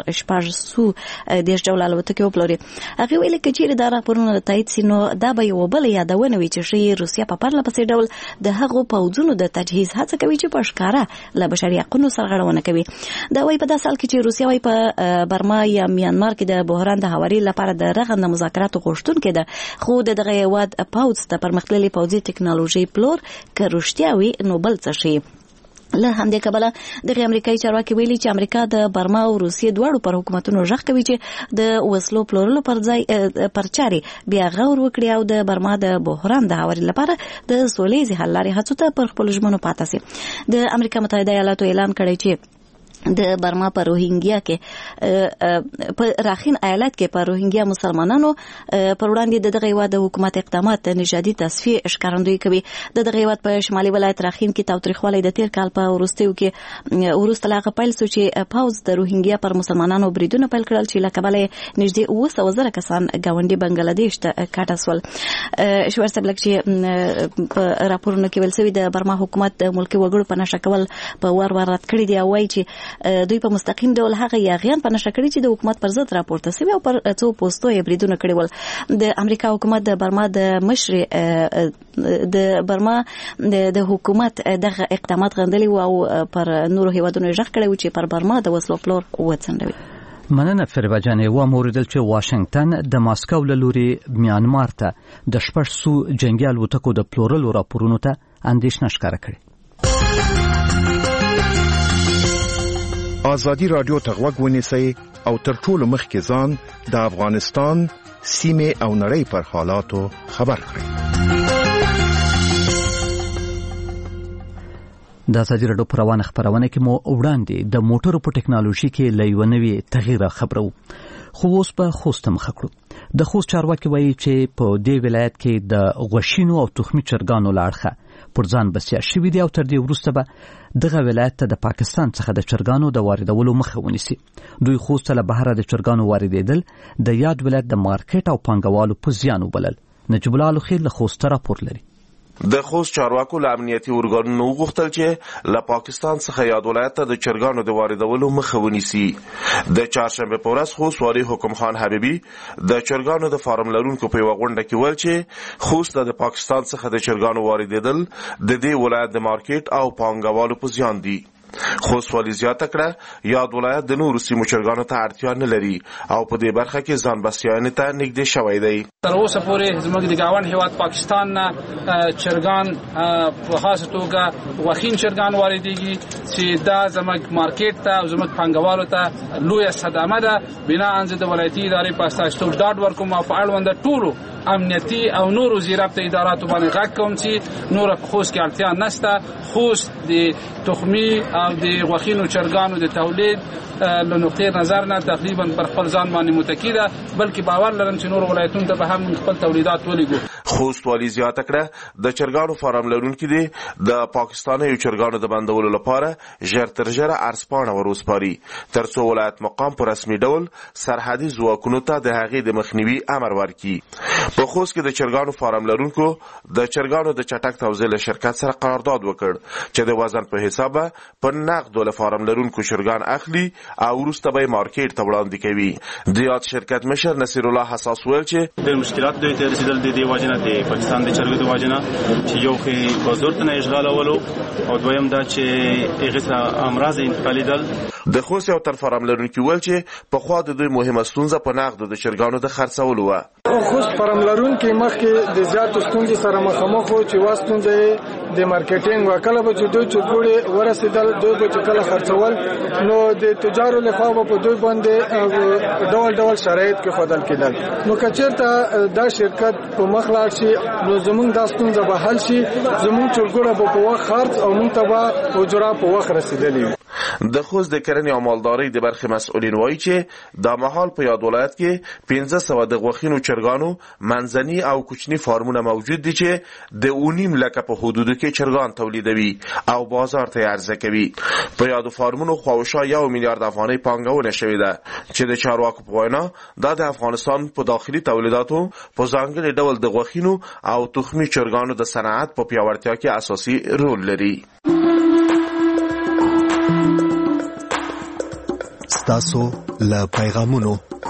10 ډوله الوتکې وپلوري. هغه ویل چې دا راپورونه تایید سينو دا به یو بل یادونه وي چې روسیا په پرله پسې ډول د هغو پوځونو د تجهیز هڅه کوي چې په ښکارا له بشري حقوقو سرغړونه کوي. دا وایي په داسې حال کې چې روسیا وایي په برما یا میانمار کې د بحران د هواري لپاره د رغنده مذاکرات غوښتونکې ده، خو دغه هیواد پاوځ ته پرمختللي پوځي ټکنالوژي پلور کروشتیاوي نو بل څه شي. له همدې کبله د امریکایي چارواکي ویلي چې امریکا د برما او روسیې دواړو پر حکومتونو ژغ کوي چې د وسلو پلورلو پر ځای پر چاري بیا غور وکړي او د برما د بحران د هواري لپاره د سولې حل لارې هڅو ته پر خپل ژمنو پاتې سي. د امریکا متحده ایالاتو اعلان کړی چې د برما په روهینګیا کې په راخین ایالت کې په روهینګیا مسلمانانو پر وړاندې دغه هیواد د حکومت اقدامات نژادي تصفیه ښکارندوی کوي. دغه هیواد په شمالي ولایت راخین کې تاوتریخوالی د تیر کال په وروستیو کې وروسته لاغه پیل سو چې پاوز د روهینګیا پر مسلمانانو بریدونه پیل کړل چې لکبله نږدې 200,000 کسان گاونډي بنگلاديش ته کاټسول. شورسته بلک چې راپورونه کې ویل سوي د برما حکومت د ملکي وګړو په نشه کول په وار رد کړی دی او وایي چې دوی په مستقیم ډول هغه یاغیان په نشه کړی چې د حکومت پر ضد راپورته سوي او پر څو پوسټو یې بریدونه کړي ول. د امریکا حکومت د برما د مشر د برما د حکومت دغه اقدامات غندلي او پر نورو هیوادونو ژغ کړی و چې پر برما د وسلو پلور وڅنډوي. مننه فریبا جانې. و موریدل چې واشنگټن د ماسکو له لوري میانمار ته د 600 جنگي الوتکو د پلورلو راپورونو ته اندېښنه ښکاره کړې. آزادی رادیو ته غوږ ونیسئ او تر ټولو مخکې ځان د افغانستان سیمې او نړۍ پر حالاتو خبر کړئ. د آزادی رادیو پر روانه خبرونه کې مو وړاندې د موټرو په ټکنالوژي کې لوي نوې تغییر خبرو. خو اوس په خوست مخ کړو. د خوست چارواکي وایي چې په دې ولایت کې د غوښینو او تخمي چرګانو لاړخه پر ځان بسیا شوی دی او تر دې وروسته به دغه ولایت ته د پاکستان څخه د چرګانو د واردولو مخه ونیسي. دوی خوست له بهر د چرګانو واردېدل د یاد ولایت د مارکیټ او پانګوالو په زیان وبلل. نجیب الله الخير له خوست راپور لري. د خوست چارواکو له امنیتي ارګانونو وغوښتل چې له پاکستان څخه یاد ولایت ته د چرګانو د واردولو مخه ونیسي. د چهارشنبه په ورځ خوست والي حکم خان حبیبي د چرګانو د فارم لرونکو په یوه غونډه کې ویل چې خوست د پاکستان څخه د چرګانو واردېدل د دې ولایت د مارکیټ او پانګوالو په زیان دي. خوست والي زیاته کړه یاد ولایت د نورو سیمو چرګانو ته اړتیا نه لري او په دې برخه کې ځان بسیاینې ته نږدې شوی دی. تر اوسه پورې زموږ د ګاونډ هیواد پاکستان نه چرګان په خاصه توګه غوښین چرګان واردېږي چې دا زموږ مارکیټ ته او زموږ پانګوالو ته لویه صدمه ده. بنا انځ د ولایتي ادارې په استازیتوب ډاډ ورکوم او په اړوند ټولو امنیتي او نورو زیرابطه اداراتو باندې غږ کوم چې نور په خوست کې اړتیا نشته. خوست د تخمي او د غوښینو چرګانو د تولید له نقطې نظر نه تقریبا پر خپل ځان باندې متکی ده، بلکې باور لرم چې نور ولایتونو ته به هم خپل تولیدات ولېږو. خوست والي زیاته کړه د چرګانو فارم لرونکي دي د پاکستاني چرګانو د بندولو لپاره ژر تر ژره ارسپانه وروسپاري ترڅو ولایت مقام په رسمي ډول سرحدي ځواکونو ته د هغې د مخنیوي امر ورکړي. په خوست کې د چرګانو فارم لرونکو د چرګانو د چټک توزیع له شرکت سره قرارداد وکړ چې د وزن په حساب په نقد له فارم لرونکو چرګان اخلي او وروسته به مارکیټ ته وړاندې کوي. د یاد شرکت مشر نصیر الله حساس ویل چې د مشکلات دوی ته رسیدل د دې واجنه د پاکستان د چرګو د واجنه چې یو خې بازار ته اشغال اولو او دویم دا چې هغه امراض انتقالیدل. د خوست یو تر فارم لرونکي ویل چې په خوا د دوی مهمه ستونزه په نقد د چرګانو د خرڅولو و. خوست فارم لرونکي مخکې د زیاتو ستونزې سره مخامخ وو چې واستونځي د مارکیټینګ وکړه به چې دوی چرګوړي ورسېدل دوی به چې کله خرڅول نو د تجارو لخوا به په دوی باندې ډول ډول شرایط کې خدل کېدل. نو کچېرته دا شرکت په مخ لاړ شي نو زمونږ دا ستونزه به حل شي، زمونږ چرګوړه به په وخت خرڅ او مونږ ته به اجره په وخت رسېدلې وي. د خوست د کرنې او مالدارۍ د برخې مسؤلین وایي چې دا مهال په یاد ولایت کې 1500 د غوښینو چرګانو منځني او کوچني فارمونه موجود دي چې د 1.5 لکه په حدودو کې چرګان تولیدوي او بازار ته عرضه کوي. په یادو فارمونو خواوشا 1 میلیارد افغانۍ پانګونه شوې ده چې د چارواکو په وینا دا د افغانستان په داخلي تولیداتو په ځانګړي ډول د غوښینو او تخمي چرګانو د صنعت په پیاوړتیا کې اساسي رول لري. تاسو له پیغامونو.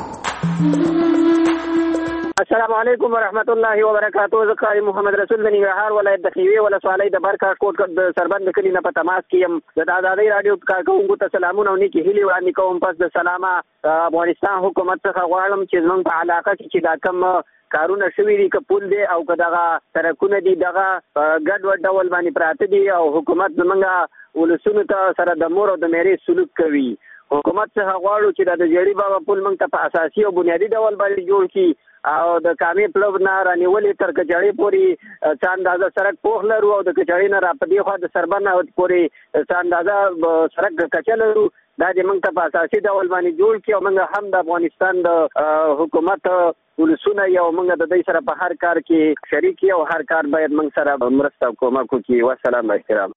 السلام علیکم ورحمت الله وبرکاتہ. زکای محمد رسول د ننګرهار ولایت د خیوی ولسوالۍ د برکات کوټ د سربند کلی نه په تماس کې د آزادۍ رادیو کارکونکو ته سلامونه او نیکی هیلې وړاندې کوم. پس د سلامه افغانستان حکومت څخه غواړم چې زموږ په علاقه کې چې دا کم کارونه شوي دي که پول دی او که دغه سړکونه دي دغه ګډوډ ډول باندې پراته دي او حکومت زموږ ولسونو ته سره د مور او د میرې سلوک کوي. حکومت څخه غواړو چې د جړی بابا پل موږ ته په اساسي او بنیادی ډول باندې جوړ کړي او د کامې پلو نه رانیولې تر کچړې پورې څه اندازه سړک پوخ لرو او د کچړې نه را په دې خوا د سربن پورې څه اندازه سړک کچه لرو. دا د موږ ته په اساسي ډول باندې جوړ کړي او موږ هم د افغانستان د حکومت ولسونه یو موږ د دې سره په هر کار کې شریک یو هر کار باید موږ سره مرسته او کومک وکړي. والسلام احترام.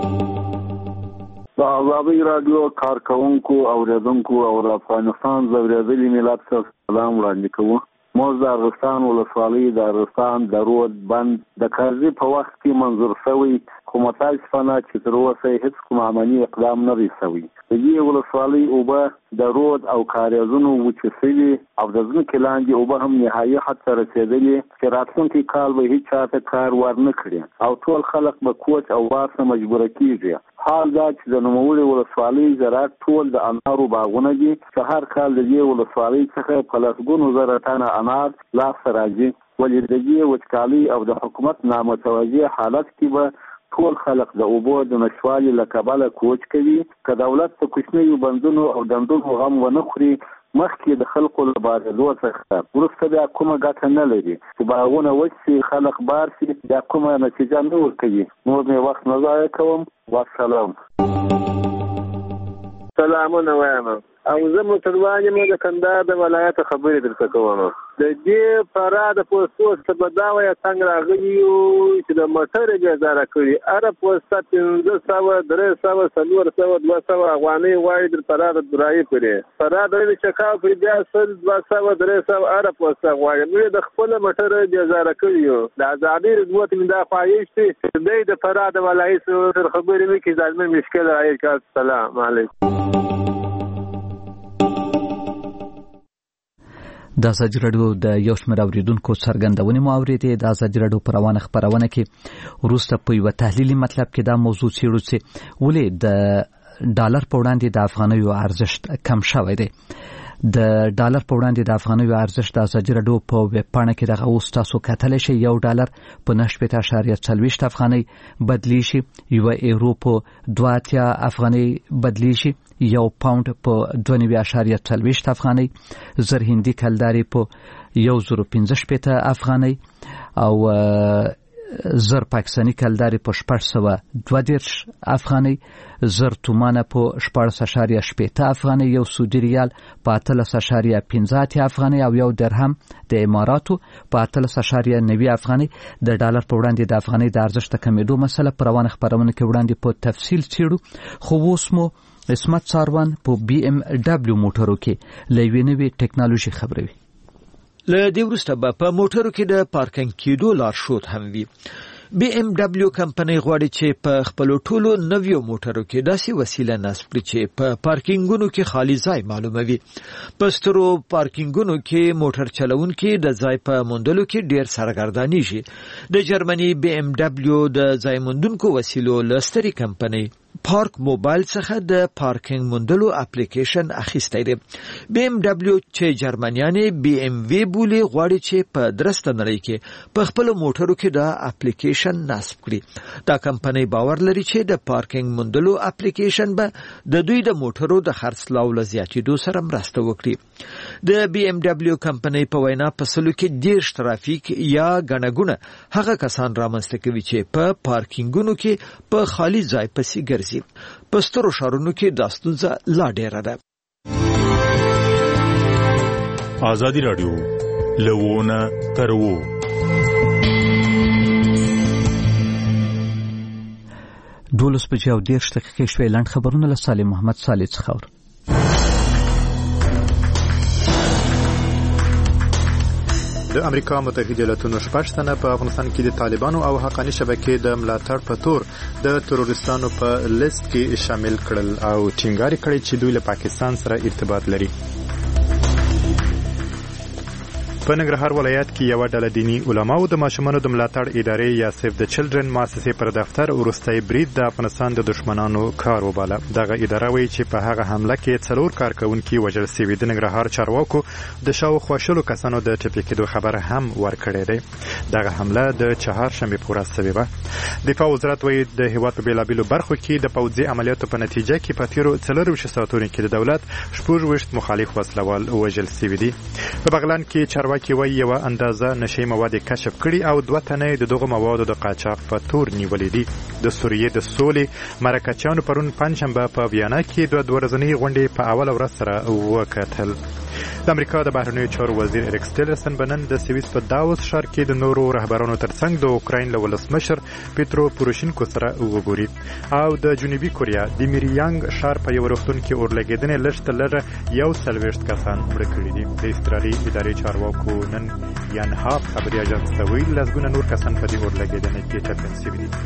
د آزادۍ رادیو کارکونکو او اوریدونکو او افغانستان زوریدلي ملت ته سلام وړاندې کوو. موږ د ارغستان ولسوالۍ د ارغستان د رود بند د قرضې په وخت کې منظور شوی خو متاسفانه چې تر اوسه هیڅ کوم عملي اقدام نه دی شوی. د دې ولسوالۍ اوبه د رود او کاریزونو وچې شوي او د ځمکې لاندې اوبه هم نهایي حد ته رسېدلې چې راتلونکي کال به هیڅ چاته کار ورنه کړي او ټول خلک به کوچ او واسه مجبوره کیږي. حال دا چې د نوموړې ولسوالۍ زراعت ټول د انارو باغونه دي چې هر کال د دې ولسوالۍ څخه په لسګونو زره ټنه انار لاسته راځي. ولې د دې وچکالۍ او د حکومت نامتوجه حالت کې به ټول خلک د اوبو د نشوالي له کبله کوچ کوي. که دولت په کوچنیو بندونو او ډنډونو غم ونه خوري مخکې د خلکو له بارېدو څخه وروسته بیا کومه ګټه نه لري چې باغونه وچ شي خلک بار شي بیا کومه نتیجه نه ورکوي. نور مې وخت نه ضایع کوم. والسلام. سلامونه وایم او زه موټروان یم د کندهار د ولایت خبرې درته کوم. د دې فرا د پوسټو څخه دا وایي څنګه راغلی چې د موټر اجازه کړی اره پوسټه 1500 300 400 200 افغانۍ وایي د فرا د درایي پرې فرا د چکا په بیا 200 300 اره پوسټه وایي موږ د خپل موټر اجازه کړی د آزادۍ رضوت من دا پایشته د فرا د ولایت سره خبرې وکړي ځلمه مشکل راځي. السلام علیکم. د ازادي راډیو د یو شمېر اوریدونکو څرګندونې مو اورېدې. د ازادي راډیو په روانه خپرونه کې وروسته په یوه تحلیلي مطلب کې دا موضوع څېړو چې ولې د ډالر په وړاندې د افغانیو ارزښت کم شوی دی. د ډالر په وړاندې د افغانیو ارزښت د ازادي راډیو په ویب پاڼه کې دغه اوس تاسو کتلی شئ. یو ډالر په 9.40 افغانۍ بدلی شي، یو ایرو په 2 افغانۍ بدلی شي، یو پاوند په 2.40 افغانۍ، زر هندي کلداري په 1015 افغانۍ او زر پاکستانی کلداري په 622 افغانۍ، زر تومانه په 14.8 افغانۍ، یو سعودي ریال په 18.15 افغانۍ او یو درهم د اماراتو په 18.90 افغانۍ. د ډالر په وړاندې د افغانۍ د ارزښت د کمیدو مسله په روانه خپرونه کې وړاندې په تفصیل څېړو. خو اوس مو عصمت څاروان په BMW موټرو کې له یوې نوې ټکنالوژي خبروي. له دې وروسته به په موټرو کې د پارکینګ کېدو لارښود هم وي. BMW کمپنۍ غواړي چې په خپل ټولو نویو موټرو کې داسې وسیله نصب کړي چې په پارکینګونو کې خالي ځای معلوموي. په سترو پارکینګونو کې موټر چلونکي د ځای په موندلو کې ډېر سرګردانېږي. د جرمني BMW د ځای موندونکو وسیلو له سترې کمپنۍ پارک موبایل څخه د پارکینګ موندلو اپلیکیشن اخیستی دی. بی ام ډبلیو چې جرمنیانې بی ام وی بولي غواړي چې په درسته نړۍ کې په خپل موټرو کې دا اپلیکیشن نصب کړي. دا کمپنۍ باور لري چې د پارکینګ موندلو اپلیکیشن به د دوی د موټرو د خرڅلاو له زیاتېدو سره مرسته وکړي. د بی ام ډبلیو کمپنۍ په وینا په سلو کې 10 ترافیک یا ګڼهګونه هغه کسان رامنځته کوي چې په پارکینګونو کې په خالي ځای پسې ګرځي. په سترو ښارونو کې دا ستونزه لا ډېره ده. ازادي راډیو لوونه ترو 12 بجې او 10 دقیقې شوې. لاند خبرونه له سالم محمد صالح څخه. د امریکا متحده ایالاتونو 6 تنه په افغانستان کې د طالبانو او حقاني شبکې د ملاتړ په تور د تروریستانو په لیست کې شامل کړل او ټینګار کړی چې دوی له پاکستان سره ارتباط لري. په ننګرهار ولایت کې یو ډله دینی علماو د ماشومانو د ملاتړ ادارې یا سیف د چلډرن مؤسسې پر دفتر ورستۍ برید د افغانستان د دشمنانو کار وباله. دغه اداره وایي چې په هغه حمله کې 4 کارکونکي وژل شوي. د ننګرهار چارواکو د شاوخوا 10 کسانو د ټپي کېدو خبر هم ورکړی دی. دغه حمله د چهارشنبې په ورځ شوې وه. دفاع وزارت وایي د هېواد په بېلابېلو برخو کې د پوځي عملیاتو په نتیجه کې په تېرو 24 ساعتونو کې د دولت 26 مخالف وسلوال وژل شوي دي. په بغلان کې چارواکي وایي یو اندازه نشي مواد کشف کړي او 2 تنه د دغه موادو د قاچاق په تور نیولې دي. د سوریې د سولې مرکچیانو پرون پنځشنبه په ویانا کې 2 ورځنۍ غونډې په اول ورځ سره وکتل. د امریکا د بهرنیو چارو وزیر اریکس ټیلرسن بنن د سویس په داوس ښار کې د نورو رهبرانو ترڅنګ د اوکراین له ولسمشر پیترو پوروشینکو سره وګوري او د جنوبي کوریا د میریانګ ښار په یو روغتون کې اورلګیدنې لږ 140 کسان مړه کړي دي. د استرالي ادارې چارواکو نن یان هاف خبري اژانس ته ویل لږونه نور کسان په دې اورلګیدنې کې ټپیان شوي دي.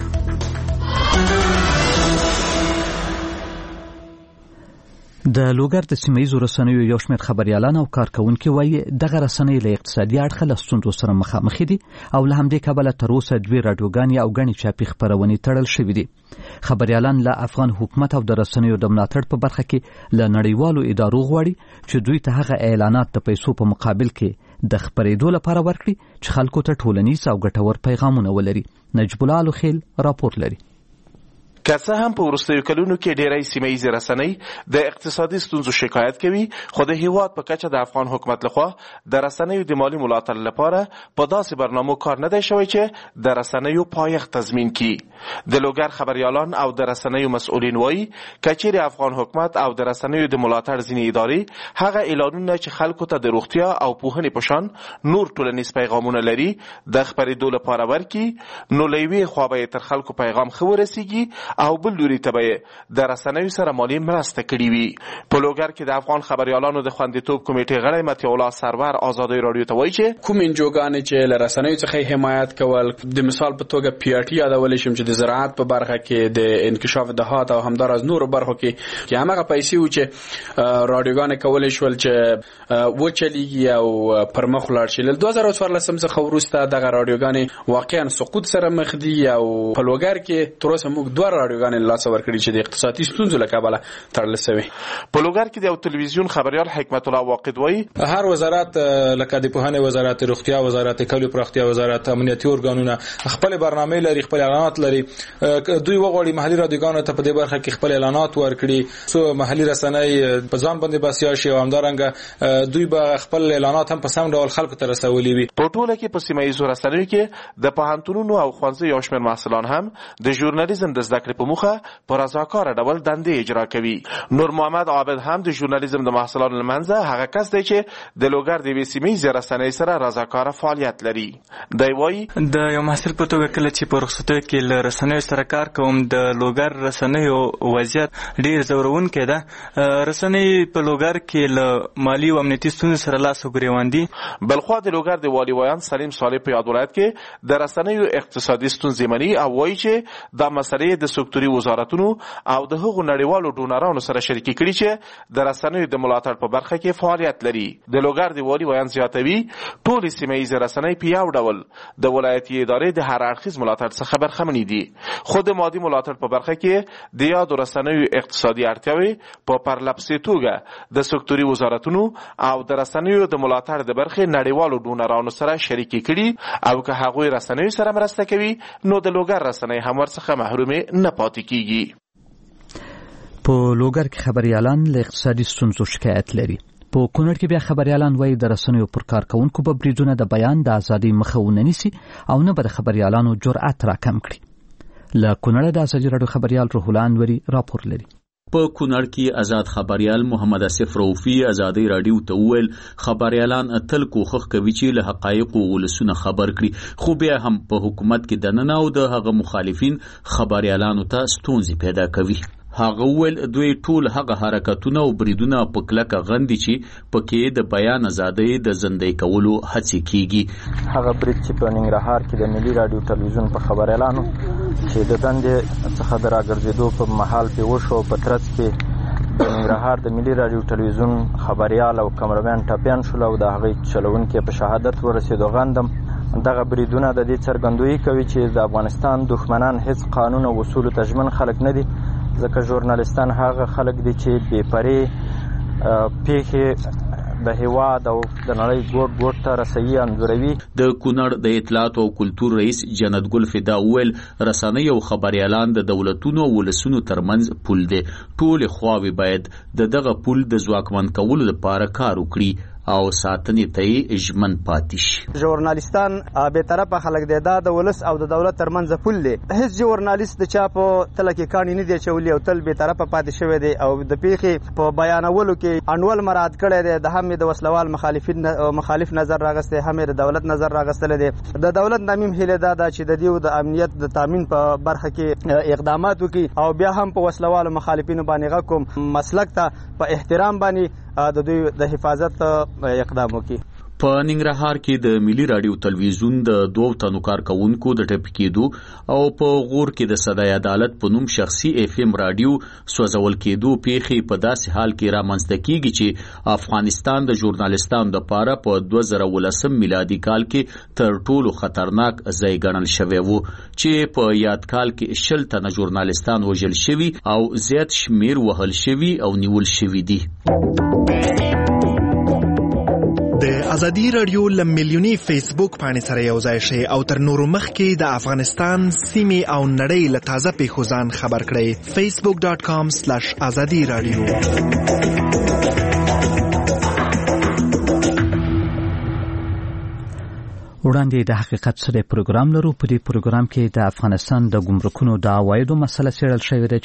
د لوګر د سیمه‌یزو رسنیو یو شمېر خبريالان او کارکونکي وایي دغه رسنۍ له اقتصادي اړخه له ستونزو سره مخامخ دي او له همدې کبله تر اوسه 2 راډیوګانې او غني چاپي خبرونې تړل شوې دي. خبريالان له افغان حکومت او د رسنیو د ملاتړ په برخه کې له نړیوالو ادارو غواړي چې دوی ته هغه اعلانات د پیسو په مقابل کې د خبرېدو لپاره ورکړي چې خلکو ته ټولنیز او ګټور پیغامونه ولري. نجیب الله الخیل راپور لري. که څه هم په وروستیو کلونو کې ډېری سیمه‌یزې رسنۍ د اقتصادي ستونزو شکایت کوي، خو د هیواد په کچه د افغان حکومت لخوا د رسنیو د مالي ملاتړ لپاره په داسې برنامو کار نه دی شوی چې د رسنیو پایښت تضمین کړي. د لوګر خبريالان او د رسنیو مسؤلین وایي که چیرې افغان حکومت او د رسنیو د ملاتړ ځینې ادارې هغه اعلانونه چې خلکو ته د روغتیا او پوهنې په شان نور ټولنیز پیغامونه لري د خبرېدو لپاره ورکړي، نو له یوې خوا به تر خلکو پیغام ښه ورسیږي او بل لوري ته به د رسنیو سره مالي مرسته کړې وي. په لوګر کې د افغان خبريالانو د خوندیتوب کمیټې غړی متي الله سرور آزادۍ رادیو ته وایي چې کوم انجوګانې چې له رسنیو څخه حمایت کول، د مثال په توګه پی ار ټي یادول شم چې د زراعت په برخه کې د انکشاف دهات او همدارس نورو برخو کې هغه پیسې و چې رادیوګانې کولای شول چې وچلیږي او پر مخ لاړ شي. له 2014 څخه وروسته دغه رادیوګانې واقعا سقوط سره مخ دي او په لوګر کې تر اوسه موږ 2 رادیوګانې لاس ورکړي چې د اقتصادي ستونزو له کبله تړل شوی. په لوګر کې د یو تلویزیون خبريال حکمت الله واقد وایي هر وزارت لکه د پوهنې وزارت، روغتیا وزارت، کلي پراختیا وزارت، امنیتي ارګانونه خپل برنامه لري، خپل اعلانات لري. دوی وغواړي محلي رادیوګانو ته په دې برخه کې خپل اعلانات ورکړي، سو محلي رسنۍ په ځان باندې بسیا شي او همدارنګه دوی به خپل اعلانات هم په سم ډول خلکو ته رسولي وي. په ټوله کې په سیمه‌یزو رسنیو کې د پوهنتونونو او ښوونځیو یو شمېر محصلان هم د ژورنالیزم د زده کړې په موخه په رضاکاره ډول دندې اجرا کوي. نور محمد عابد هم د ژورنالیزم د محصلانو لمنځه هغه کس دی چې د لوګر د سیمه‌یزې رسنۍ سره رضاکاره فعالیت لري. دی وایي د یو محصل په توګه کله چې په رخصتیو کې له رسنیو سره کار کوم، د لوګر رسنیو وضعیت ډېر ځورونکی ده. رسنۍ په لوګر کې له مالي او امنیتي ستونزو سره لاس او ګرېوان دي. بلخوا د لوګر د والي ویان سلیم صالح په یاد ولایت کې د رسنیو اقتصادي ستونزې مني او وایي چې دا مسلې د سکتوري وزارتونو او د هغو نړیوالو ډونرانو سره شریکي کړي چې د رسنیو د ملاتړ په برخه کې فعالیت لري. د لوګر د والي ویان زیاتوي ټولې سیمه‌یزې رسنۍ په یو ډول د ولایتي ادارې د هر اړخیز ملاتړ څخه برخمنې دي. خو د مادي ملاتړ په برخه کې د یادو رسنیو اقتصادي اړتیاوې په پرلپسې توګه د سکتوري وزارتونو او د رسنیو د ملاتړ د برخې نړیوالو ډونرانو سره شریکي کړي او که هغوی رسنیو سره مرسته کوي نو د لوګر رسنۍ هم ورڅخه محرومې نه پاتې کیږي. په لوګر کې خبريالان له اقتصادي ستونزو شکایت لري. په کونړ کې بیا خبريالان وایي د رسنیو پر کارکونکو په بریدونه د بیان د ازادي مخه ونه نیسي او نه به د خبريالانو جرأت راکم کړي. له کونړ د ازادي راډیو خبريال روح الله انوري راپور لري. په کونړ کې آزاد خبريال محمد اسف روفي ازادي راډیو ته ویل خبريالان تل کوښښ کوي چې له حقایقو ولسونه خبر کړي، خو بیا هم په حکومت کې دننه او د هغه مخالفین خبريالانو ته ستونزې پیدا کوي. هغه ول دوی ټول هغه حرکتونه او بریدونه په کلکه غندي چې پکې د بیان ازادۍ د زندۍ کولو هڅې کیږي. هغه برید چې په ننګرهار کې د ملي رادیو ټلویزیون په خبريالانو چې د دندې څخه د راګرځېدو په محل په وشو په ترڅ کې د ننګرهار د ملي رادیو ټلویزیون خبريال او کمرمن ټاپیان شول او د هغه چلونکو په شهادت ورسېدو غندم. دغه بریدونه د دې څرګندوي کوي چې د افغانستان دښمنان هیڅ قانون او اصول ته ژمن خلک نه دي، ځکه ژورنالیستان هغه خلک دي چې بې پرې پیښې د هیواد او د نړۍ ګوټ ګوټ ته رسوي انځوروي. د کونړ د اطلاعات او کلتور رئیس جنت ګل فدا ویل رسنۍ او خبريالان د دولتونو او ولسونو ترمنځ پل دي. ټول خواوې باید دغه پل د ځواکمن کولو لپاره کار وکړي او ساتنې ته ژمن پاتې شي. ژورنالیستان به طرفه خلک دي، دا د ولس او د دولت ترمنځ پل دی. هیڅ ژورنالیست د چا په تله کې کاني نه دی چولي او تل به طرفه پاتې شوی دی او د پیښې په بیانولو کې انول مراد کړی دی. د هم د وسلوال مخالف نظر راغسته، هم د دولت نظر راغستل دي. د دولت نامیم هله دا چې د دیو د امنیت د تامین په برخه کې اقدامات وکړي او بیا هم په وسلوال مخالفینو باندې غوکم مسلک ته په احترام باندې د دوی د حفاظت اقدام وکړي. په ننګرهار کې د ملي رادیو ټلویزیون د 2 تنو کارکونکو د ټپي کېدو او په غور کې د صدای عدالت په نوم شخصي اف ام رادیو سوځول کېدو پیښې په داسې حال کې رامنځته کیږي چې افغانستان د ژورنالیستانو لپاره په 2019 میلادي کال کې تر ټولو خطرناک ځای ګڼل شوی وو چې په یاد کال کې 10 تنه ژورنالیستان وژل شوي او زیات شمیر وهل شوي او نیول شوي دي. د ازادي رادیو لملیونی فیسبوک باندې سره یو ځای شي او تر نورو مخکې د افغانستان سیمې او نړۍ له تازه پیښو ځان خبر کړئ. facebook.com/azadi radio. وړاندې د حقیقت سره پروګرام لرو. په دې پروګرام کې د افغانستان د ګمرکونو د عوایدو مسله څېړل شوې ده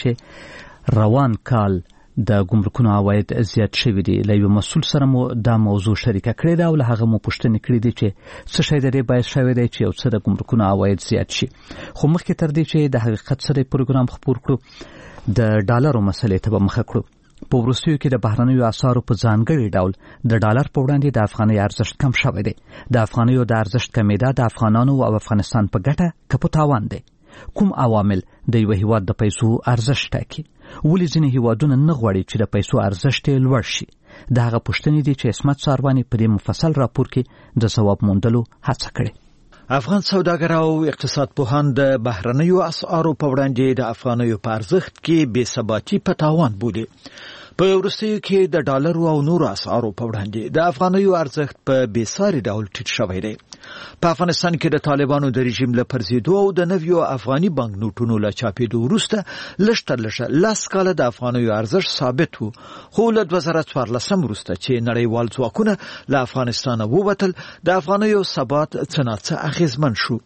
چې روان کال د ګمرکونو عواید زیات شوي دي. له یو مسؤل سره مو دا موضوع شریکه کړې ده او له هغه مو پوښتنې کړې دي چې څه شی د دې باعث شوی دی چې یو څه د ګمرکونو عواید زیات شي. خو مخکې تر دې چې د حقیقت سره پروګرام خپور کړو د ډالرو مسلې ته به مخه کړو. په وروستیو کې د بهرنیو اسعارو په ځانګړي ډول د ډالر په وړاندې د افغانۍ ارزښت کم شوی دی. د افغانیو د ارزښت کمیدا د افغانانو او افغانستان په ګټه که په تاوان دی؟ کوم عوامل د یو هیواد د پیسو ارزښت ټاکي؟ ولې ځینې هیوادونه نه غواړي چې د پیسو ارزښت یې لوړ شي؟ د هغه پوښتنې دي چې عصمت سارواني په دې مفصل راپور کې د ځواب موندلو هڅه کړې. افغان سوداګر او اقتصاد پوهان د بهرنیو اسعارو په وړاندې د افغانیو په ارزښت کې بې ثباتي په تاوان بولي. په وروستیو کې د ډالرو او نورو اسعارو په وړاندې د افغانیو ارزښت په بې ساري ډول ټیټ شوی دی. په افغانستان کې د طالبانو د رژیم له پرځېدو او د نویو افغاني بانک نوټونو له چاپېدو وروسته لږ تر لږه 10 کاله د افغانیو ارزښت ثابت و، خو له 2014 وروسته چې نړیوال ځواکونه له افغانستانه ووتل د افغانیو ثبات څه ناڅه اغېزمن شو.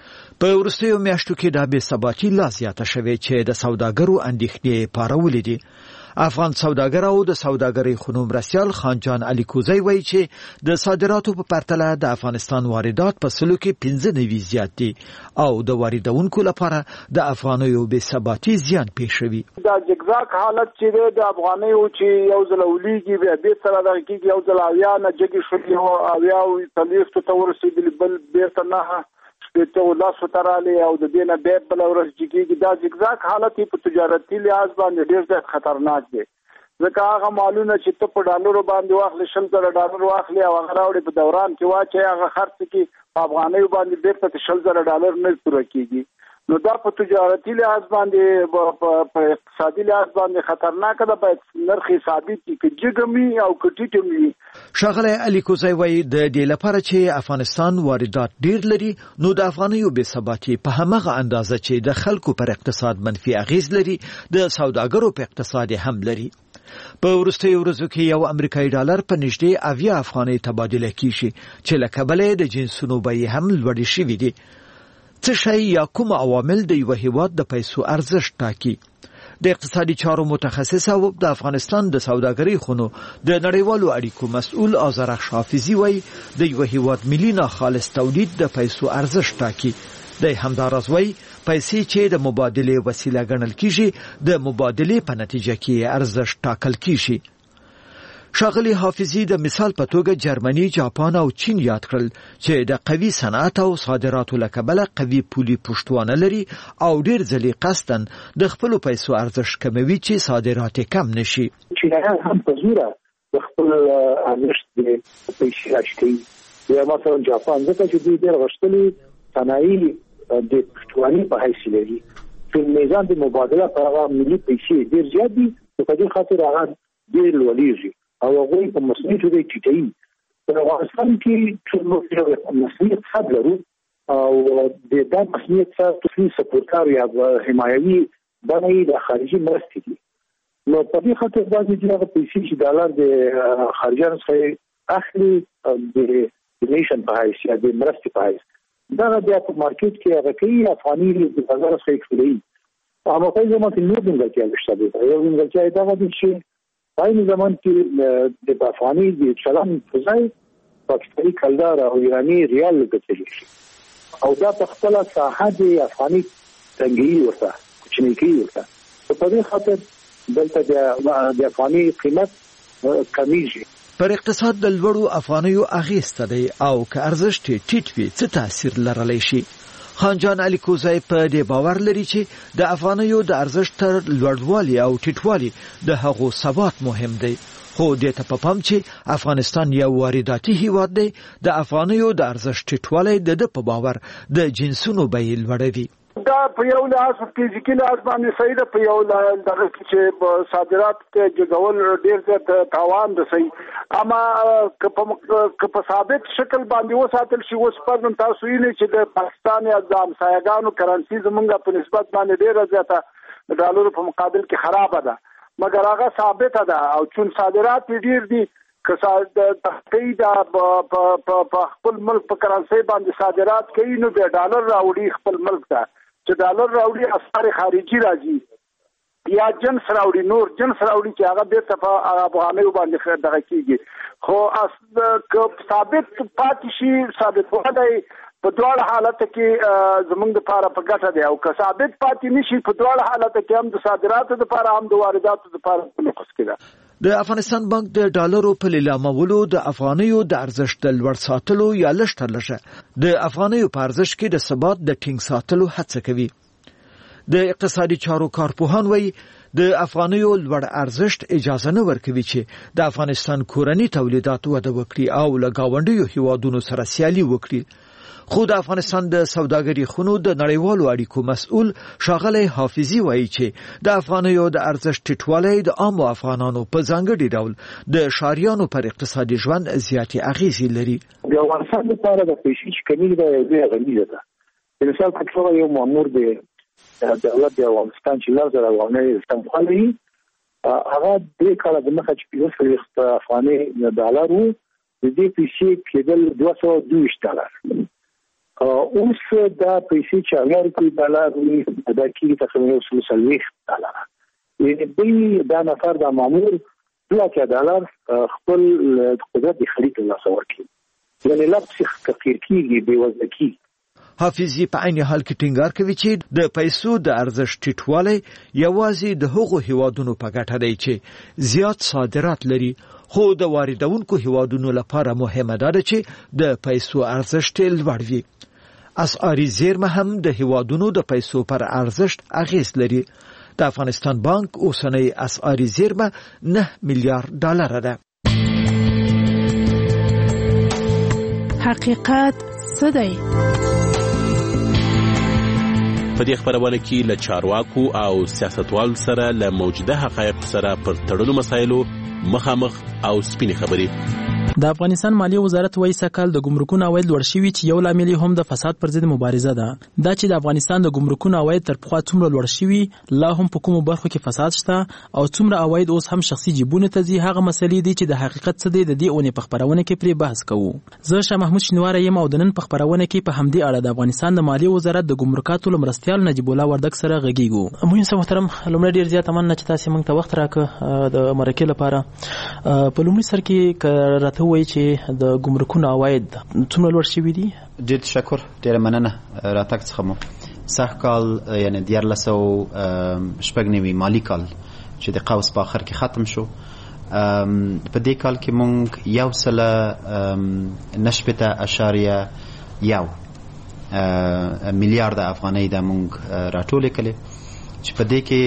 په وروستیو میاشتو کې د بې ثباتي لا زیاته شوې چې د سوداګرو اندېښنې پارولې دي. افغان سوداګر او د سوداګرۍ خونو مرستیال خانجان علي کوزی وایي چې د صادراتو په پرتله د افغانستان واردات په سلو کې 15 زیات دي او د واردونکو لپاره د افغانیو بې ثباتي زیان پېښوي. دا جګزاک حالت چې د افغانیو چې یو ځل ولېږي بیا به سره دغه کېږي یو ځل اویا نه جګې شولې او اویا او تلیفتو ته ورسېدلي بل بیرته نه شپېته او لاسو ته رالې او د دې نه بیا بله ورځ جګېږي. دا جګزاک حالت یې په تجارتي لحاظ باندې ډېر زیات خطرناک دی، ځکه هغه مالونه چې ته په ډالرو باندې واخلې 100,000 واخلې او هغه راوړې په دوران کې واچوې هغه خرڅ کړي په افغانیو باندې بېرته 100,000 ډالر نه پوره کېږي. نو دا په تجارتي لحاظ باندې په اقتصادي لحاظ باندې خطرناک ده. باید نرخ ثابت وي که جګمي او که ټیټ وي. ښاغلی علي کوزی وایي د دې لپاره چې افغانستان واردات ډیر لري نو د افغانیو بې ثباتي په همغه اندازه چې د خلکو پر اقتصاد منفي اغیز لري د سوداګرو په اقتصاد هم لري. په وروستیو ورځو کې یو امریکایي ډالر په نږدې 80 افغانۍ تبادله کیږي چې له کبله د جنسونو بیې هم لوړې شوي دي. څه شی یا کوم عوامل د یو هیواد د پیسو ارزښت ټاکي؟ د اقتصادي چارو متخصص او د افغانستان د سوداګرۍ خونو د نړیوالو اړیکو مسؤل آذرخ حافظي وایي د یو هیواد ملي ناخالص تولید د پیسو ارزښت ټاکي. د همداراز وایي پیسې چې د مبادلې وسیله ګڼل کیږي د مبادلې په نتیجه کې ارزښت ټاکل کیږي. ښاغلي حافظي د مثال په توګه جرمني، جاپان او چین یاد کړل چې د قوي صنعت او صادراتو له کبله قوي پولي پشتوانه لري او ډیر ځلې قصدن د خپلو پیسو ارزښت کموي چې صادرات کم نشي. چینایان هم په زوره د خپل ارزښت د پیسې راچکوي. یا مثلا جاپان ځکه چې دوی ډیر غښتلي صنایع د پشتواني په حیث لري. په میزان د مبادله په هغه ملي پیسې ډیر زیات دي په دې خاطر هغه ډیر لوړیږي او هغه په مصنوعي توګه ټیټوي. په افغانستان کې ټول مصنوعي اقتصاد لرو او د مصنوعي اقتصاد تفصیل سپورټار یا حمایوي باندې د خارجي مرستې دي. نو په دې خاطر باندې چې هغه پیسې چې ډالر د خارجانو څخه اخلي د نیشن په حیث یا د مرستې په حیث دا بیا په مارکیټ کې هغه کوي افغاني د بازار څخه کړی. هغه په زموږ کې نور څنګه کېږي چې یو څنګه دا غوډي چې په زمان کې د افغاني د چلن فزای پاکستاني کلدار او ایرانی ریال لګتلی او دا په خپل ساحه د افغاني څنګه ورته کوچنی کوي ورته په دې خاطر دلته د افغاني قیمت کمیږي. پر اقتصاد د لوړو افغانیو اغیسته دی او که ارزښت ټیټ وي څه تاثیر لرلی شي؟ خانجان علي کوزی په دې باور لري چې د افغانیو د ارزښت تر لوړوالي او ټیټوالي د هغو ثبات مهم دی. خو دې ته په پام چې افغانستان یو وارداتي هیواد دی د افغانیو د ارزښت ټیټوالی د په باور د جنسونو بیې لوړوي. دا په یو لاس فزیکي لاس باندې صحیح ده، په یو دغه چې صادرات ته جګول ډیر زیات تاوان ده صحیح. اما که په ثابت شکل باندې وساتل شي اوس پرون تاسو یې چې د پاکستان یا د همسایګانو کرنسي زمونږ په نسبت باندې ډیره زیاته د ډالرو په مقابل کې خرابه ده، مګر هغه ثابته ده او چون صادرات ډیر دي که د تحقیق په خپل ملک په کرنسي باندې صادرات کوي نو د ډالر راوړي خپل ملک ته چې ډالر راوړي اثر خارجي راځي یا جنس راوړي نور جنس راوړي چې هغه بیرته په افغانیو باندې دغه کیږي. خو ثابت پاتې شي ثابت وای په دواړه حالت کې زمونږ لپاره په ګټه دی او که ثابت پاتې نشي په دواړه حالت کې هم د صادراتو لپاره هم د وارداتو لپاره په نقص کې ده. د افغانستان بانک د ډالرو په لیلامولو د افغانیو د ارزښت د لوړ ساتلو یا لږ د افغانیو په ارزښت کې د ثبات د ټینګ ساتلو هڅه کوي. د اقتصادي چارو کارپوهان وایي د افغانیو لوړ ارزښت اجازه نه ورکوي چې د افغانستان کورني تولیدات وده وکړي او له ګاونډیو هیوادونو سره سیالي وکړي. خو د افغانستان د سوداګرۍ خونو د نړیوالو اړیکو مسؤل ښاغلی حافظي وایي چې د افغانیو د ارزښت ټیټوالی د عامو افغانانو په ځانګړي ډول د ښاریانو پر اقتصادي ژوند زیاتې اغیزې لري. د افغانستان لپاره د پیسې چې کمی ده یو غنیزه ده. مثال په توګه یو مامور د دولت د افغانستان چې لږ افغانۍ استعمال کوي هغه د کال د مخه چې په افغاني ډالر وو د دې پیسې کېدل $222. اوس دا پیسې چې امریکایي ډالر وي دا کېږي تقریبا $40. یعنې دوی دا نفر د مامور $2 خپل قدرت د خرید ترلاسه ورکوي، یعنې لږ تقدیر کېږي بېوزله کېږي. حافظي په عین حال کې ټینګار کوي چې د پیسو د ارزښت ټیټوالی یوازې د هغو هیوادونو په ګټه دی چې زیات صادرات لري، خو د واردونکو هیوادونو لپاره مهمه ده چې د پیسو ارزښت لوړ وي. اسعاري زیرمه هم د هیوادونو د پیسو پر ارزښت اغیز لري. د افغانستان بانک اوسنۍ اسعاري زیرمه $9 میلیارډ ده. حقیقت څه دی؟ په دې خبرونه کې له چارواکو او سیاستوالو سره له موجوده حقایق سره پر تړلو مسایلو مخامخ او سپینې خبرې. د افغانستان مالیه وزارت وایي سکهال د ګمرکونو عواید لوړ شوي چې یو لامل هم د فساد پر ضد مبارزه ده. دا چې د افغانستان د ګمرکونو عواید تر پخوا څومره لوړ شوي، لا هم په کومو برخو کې فساد شته او څومره عواید اوس هم شخصي جیبونو ته ځي، هغه مسلې دي چې د حقیقت څه دی د دې اونۍ په خبرونه کې پرې بحث کوو. زه شاه محمود شینواری یم او د نن په خبرونه کې په همدې اړه د افغانستان د مالیه وزارت د ګمرکاتو لمرستیال نجیب الله وردګ سره غږیږو. مهم صاحب محترم، لومړی ډیر زیات مننه چې تاسو موږ ته وخت راکړ د مرکې لپاره. په لومړي سر کې راته وایي چې د ګمرکونو عواید څومره لوړ شوي دي؟ ډېر تشکر، ډېره مننه راتګ څخه مو. سږ کال یعنې 1496 مالي کال چې د قوس په آخر کې ختم شو، په دې کال کې مونږ 1.9.1 میلیارد افغانۍ د مونږ راټولې کړې چې په دې کې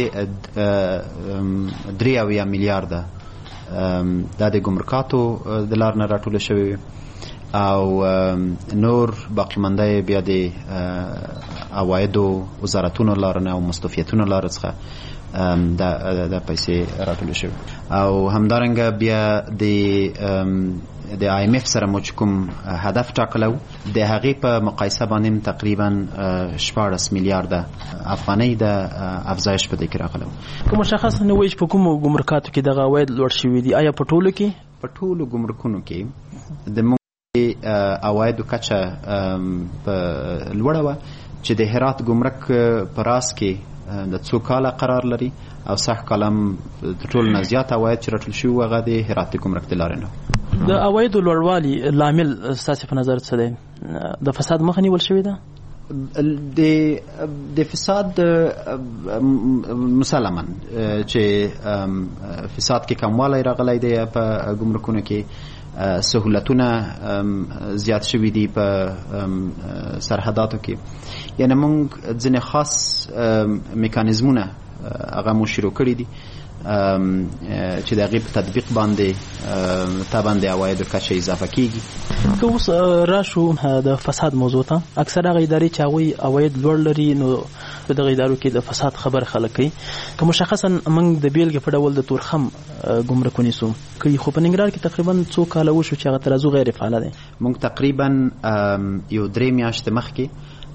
3 میلیارد دا د ګمرکاتو د لار نه راټول شوی او نور باقی مانده بیا د عوایدو وزارتونو لار نه او مستوفیتونو لار څخه د پیسې راټول شوی او همدارنګه بیا د IMF سره مو کوم هدف ټاکلو د هغې په مقایسه باندې تقریبا 14 میلیارد افغانۍ د افزایش په دې کې راغلو. کوم مشخص نه وایي په کوم ګمرکاتو کې دغه عواید لوړ شوي دي؟ آیا په ټولو کې؟ په ټولو ګمرکونو کې د عوایدو کچه لوړه وه چې د هرات ګمرک په راس کې د څو کاله قرار لري او سږ کال هم د ټولو نه زیات عواید چې راټول شوي هغه د هرات ګمرک د لارې نه. د عوایدو لوړوالي لامل ستاسې په نظر څه دی؟ د فساد مخه نیول شوې ده؟ د فساد مسلماً چې فساد کې کموالی راغلی دی په ګمرکونو کې، سهولتونه زیات شوي دي په سرحداتو کې، یعنې موږ ځینې خاص میکانیزمونه هغه مو شروع کړي دي چې د هغې په تطبیق باندې طبعا د عوایدو کچه اضافه کیږي. که اوس راشو د فساد موضوع ته، اکثر هغه ادارې چې هغوی عواید لوړ لري نو په دغه ادارو کې د فساد خبر خلک کوي. که مشخصا موږ د بیلګې په ډول د تورخم ګمرک ونیسو، خو په ننګرهار کې تقریبا څو کاله وشو چې هغه ترازو غیر فعاله دی. موږ تقریبا یو 3 میاشتې مخکې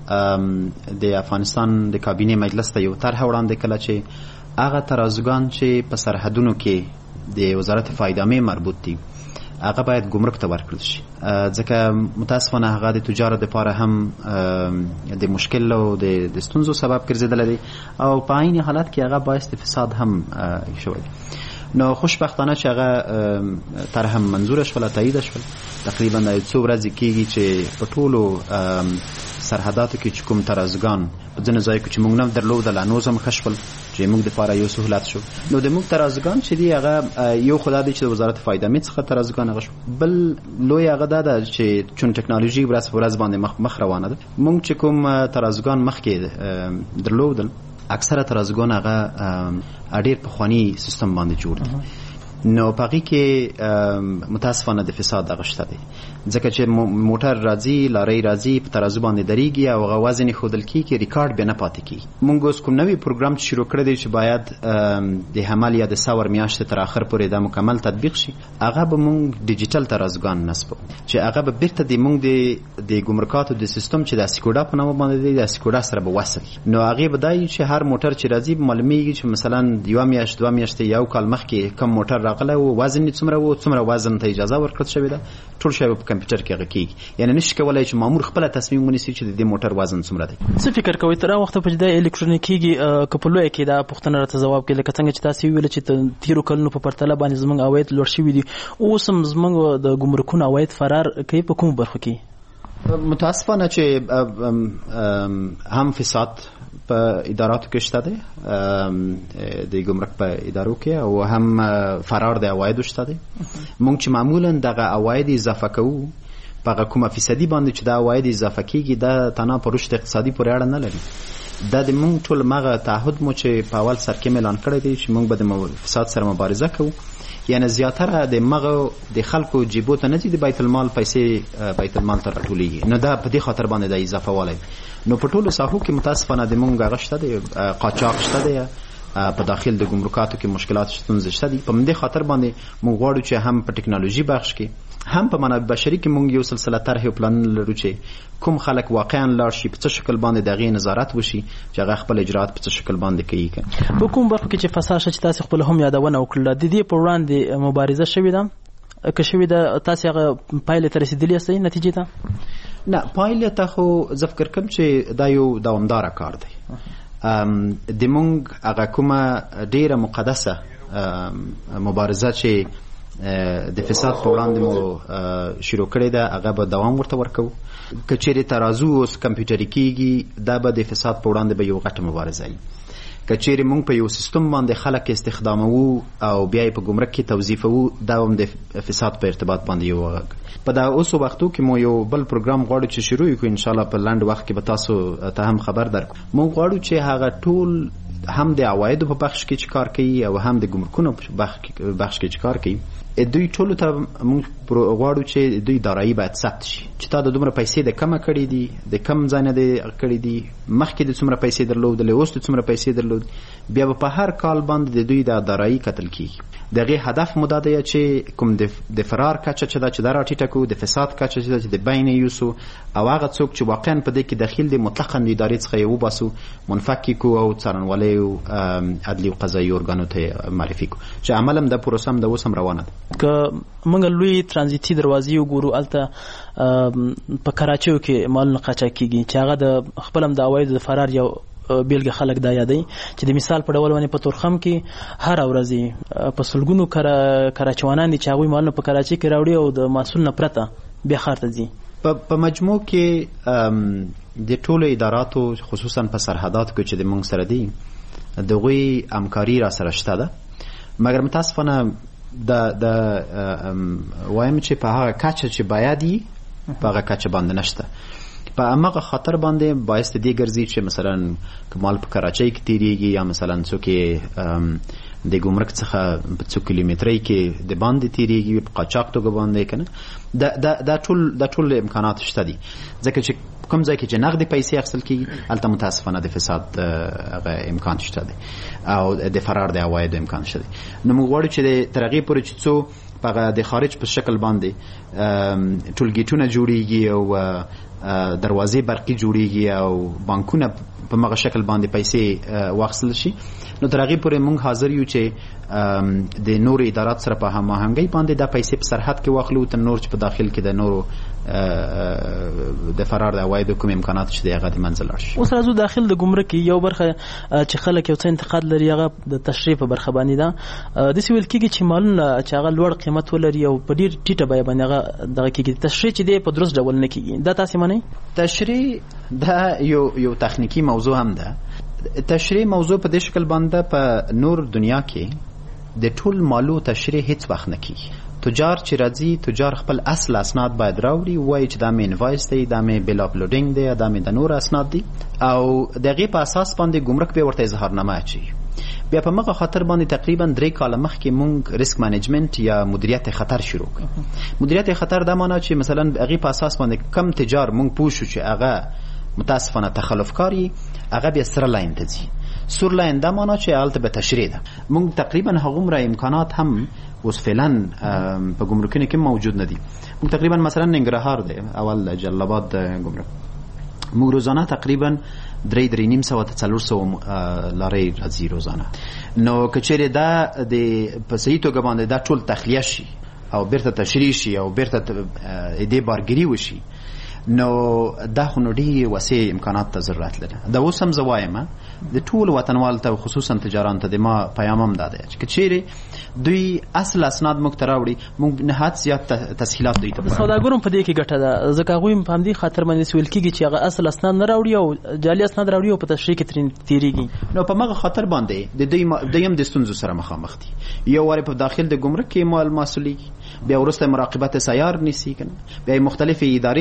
د افغانستان د کابینې مجلس ته یو طرح وړاندې کړه چې هغه ترازوګان چې په سرحدونو کې د وزارت فایدامې مربوط دي هغه باید ګمرک ته ورکړل شي، ځکه متاسفانه هغه د تجارو لپاره هم د مشکل او د ستونزو سبب ګرځېدلی دی او په عین حالت کې هغه باعث د فساد هم شوی دی. نو خوشبختانه چې هغه طرح هم منظوره شوله، تایید شول. تقریبا د څو ورځې کېږي چې په ټولو سرحداتو کې چې کوم ترازوګان په ځینو ځایو کې چې موږ نه درلودل نو هم ښه شول چې موږ دپاره یو سهولت شو. نو د موږ ترازوګان چې دي هغه یو خو دا دی چې د وزارت فایدامې څخه ترازوګان هغه شو، بل لوی هغه دا ده چې چون ټکنالوژي ورځ په ورځ باندې مخ روانه ده، موږ چې کوم ترازوګان مخکې درلودل اکثره ترازوګان هغه ډېر پخواني سیستم باندې جوړ دي، نو په هغې کې متاسفانه د فساد دغه شته دی، ځکه چې موټر راځي، لارۍ راځي، په ترازو باندې درېږي او هغه وزن یې ښودل کېږي، ریکارډ بیا نه پاتې کېږي. موږ اوس کوم نوی پروګرام چې شروع کړی دی چې باید د حمل یا د ثور میاشتې تر آخر پورې دا مکمل تطبیق شي، هغه به موږ ډیجیټل ترازوګان نصبو چې هغه به بیرته د موږ د ګمرکاتو د سیستم چې د اسیکوډا په نامه باندې دی د اسیکوډا سره به وصل، نو هغې به دا چې هر موټر چې راځي معلومیږي چې مثلا 1 میاشت 2 میاشتې یو کال مخکې کم موټر راغلی و، وزن یې څومره وزن ته اجازه ورکړل شوې ده، ټول شی په کمپیوټر کې هغه کېږي، یعنې نشي کولی چې مامور خپله تصمیم ونیسي چې د دې موټر وزن څومره دی. څه فکر کوئ تر هغه وخته پورې دا الکترونیک کېږي که په لویه کې دا پوښتنه راته ځواب کړي، لکه څنګه چې تاسې وویل چې تېرو کلونو په پرتله باندې زموږ عواید لوړ شوي دي، اوس هم زموږ د ګمرکونو عواید فرار کوي په کومو برخو کې؟ متاسفانه چې هم فساد په اداراتو کې شته دی، د ګمرک په ادارو کې، او هم فرار د عوایدو شته دی. موږ چې معمولا دغه عواید اضافه کوو په هغه کومه فیصدي باندې چې دا عواید اضافه کېږي دا تنها په رشد اقتصادي پورې اړه نه لري، دا د موږ ټول مغه تعهد مو چې په اول سر کې اعلان کړی دی چې موږ به د فساد سره مبارزه کوو، یعنی زیاتره د مغه د خلکو جیبو ته نه دي د بیت المال پیسې بیت المال ته راټولېږي. نو دا په دې خاطر باندې د اضافه والی. نو په ټولو ساحو کې متاسفانه د مونږ غشته دی قاچاق شته دی، په داخل د ګمرکاتو کې مشکلات ستونزې شته دي. په دې خاطر باندې موږ غواړو چې هم په ټکنالوژي بخش کې هم په منابع بشري کې موږ یو سلسله طرح او پلان لرو چې کوم خلک واقعا لاړ شي په څه شکل باندې دغه نظارت وشي چې هغه خپل اجرات په څه شکل باندې کوي. په کوم برخه کې چې فساد شته تاسو خپل هم یادونه وکړه د دې پر وړاندې مبارزه شوې ده که شوې ده تاسو هغه پایله ته رسیدلی یاستئ نتیجې ته؟ نه پایله ته خو زه فکر کوم چې دا یو دوامدار کار دی. د مونږ هغه کومه ډیره مقدسه مبارزه چې د فساد په وړاندې مو شروع کړې ده هغه به دوام ورته ورکو. که چیرې ترازو اوس کمپیوټري کېږي دا به د فساد په وړاندې به یو غټه مبارزه وي. که چیرې مونږ په یو سیستم باندې خلک استخداموو او بیا یې په ګمرک کې توظیفوو دا هم د فساد په ارتباط باندې یو په دا اوسو وختو کې مو یو بل پروګرام غواړو چې شروع کړو ان شاء الله په لاندې وخت کې به تاسو ته هم خبر درکړو. مونږ غواړو چې هغه ټول هم د عوایدو په بخش کې کار کوي او هم د ګمرکونو په بخش کې کار کوي. دوی ټول ته موږ غواړو چې دوی دارایی باید ثبت شي چې تا د دومره پیسې د کمه کړې دي د کم ځای نه دي کړې دي مخکې د څومره پیسې درلودلې اوس د څومره پیسې درلود بیا به په هر کال باندې د دوی د دارایی کتل کیږي. دغه هدف مو دا دی چې کوم د فرار کچه چې دا چې دا راټیټه کو د فساد کچه چې د بین یوسو او هغه څوک چې واقعا په دې کې داخل دي مطلقاً د ادارې څخه یو باسو منفک کو او څارنوالۍ او عدلي او قضایي ارګانو ته معرفي کو چې عملاً د پروسه هم د اوس هم روانه ده. که موږ لوی ترانزیتي دروازې وګورو الته په کراچیو کې مالونه قاچاق کیږي چې هغه د خپلم د عوایدو د فرار یو بیلګه خلک دا یادوي چې د مثال په ډول باندې په تورخم کې هر ورځ په سلګونو کراچوانان دي چې هغوی مالونه په کراچي کې راوړي او د مسؤل نه پرته بیا ښار ته ځي. په مجموع کې د ټولو اداراتو خصوصا په سرحداتو کې چې د موږ سره دي دغوی همکاري را سره شته ده مګر متاسفانه د وایم چې په هغه کچه چې باید یې په هغه کچه باندې نشته. په هغه خاطر باندې باعث دې ګرځي چې مثلا کمال په کراچۍ کې تیریږي یا مثلا څوک د ګمرک څخه په 2 کیلومترۍ کې د باندې تیریږي په قاچاق توګه باندې کنه دا ټول امکانات شته دي ځکه چې کوم ځای کې چې نقد پیسې اخیستل کیږي هلته متاسفانه د فساد هغه امکان شته دی او د فرار د عوایدو امکان شته دی. نو موږ غواړو چې د ترغیب پورې چې څو په د خارج په شکل باندې ټولګیټونه جوړیږي او دروازې برقي جوړیږي او بانکونه په مغه شکل باندې پیسې واخیستل شي. نو ترغیب پورې موږ حاضر یو چې د نور ادارات سره په هماهنګۍ باندې دا پیسې په سرحد کې واخلو تر نور چې په داخل کې د نورو د فرار د عوایدو کوم امکانات چې هغه د منځ لاړ شي. اوس راځو داخل د ګمرک یو برخه چې خلک یو څه انتقاد لري هغه د تشریح په برخه باندې ده. د سویل کېږي چې مالونه چې هغه لوړ قیمت ولري او په ډیر ټیټه بیه باندې هغه دغه کېږي تشریح چې دی په درست ډول نه کېږي. دا تاسو معنی تشریح دا یو تخنیکی موضوع هم ده. تشریح موضوع په دې شکل باندې په نور دنیا کې د ټول مالو تشریح هیڅ وخت نه کیږي. تجار چې راځي تجار خپل اصل اسناد باید راوړي وایي چې دا مې انوایس دی دا مې بیل اپلوډینګ دی دا مې د نور اسناد دي او دغه په اساس باندې ګمرک به ورته اظهارنامه اچي. بیا په مغه خاطر باندې تقریبا 3 کال مخکې مونږ ریسک مانجمنت یا مدیریت خطر شروع کړ. مدیریت خطر دا معنی چې مثلا هغه په اساس باندې کم تجار مونږ پوښو چې هغه متاسفانه تخلفکاری هغه بیا سره لاین ته ځي. سور لاین دا معنی چې حالت به تشریح ده. مونږ تقریبا هغومره امکانات هم اوس فعلا په ګمرکونو کې موجود نه دي. مونږ تقریبا مثلا ننګرهار دی اول جلال آباد ګمرک مونږ روزانه تقریبا 3,500 لارې راځي روزانه. نو کچېره دا د په صحیح توګه باندې دا ټول تخلیه شي او بیرته تشریح شي او بیرته دې بارګری وشي نو دا خو نو ډېر وسیع امکانات ته ضرورت لري. دا اوس هم زه وایم د ټول وطنوال ته خصوصا تجاران ته د ما پیغام هم دا دی چې کچېره دوی اصل اسناد موږ ته راوړي مونږ نهایت زیات تسهیلات دوی ته سوداګرو په دې کې ګټه ده ځکه هغوی په همدې خاطر باندې سویل کېږي چې هغه اصل اسناد نه راوړي او جعلي اسناد راوړي او په تشریح کې تیریږي. نو په مغه خاطر باندې د دوی هم د ستونزو سره مخامخ دي. یو واره په داخل د ګمرک کې مال مسولي بیا ورسته مراقبت سیار نیسی کنه بیا مختلفې ادارې مغل ته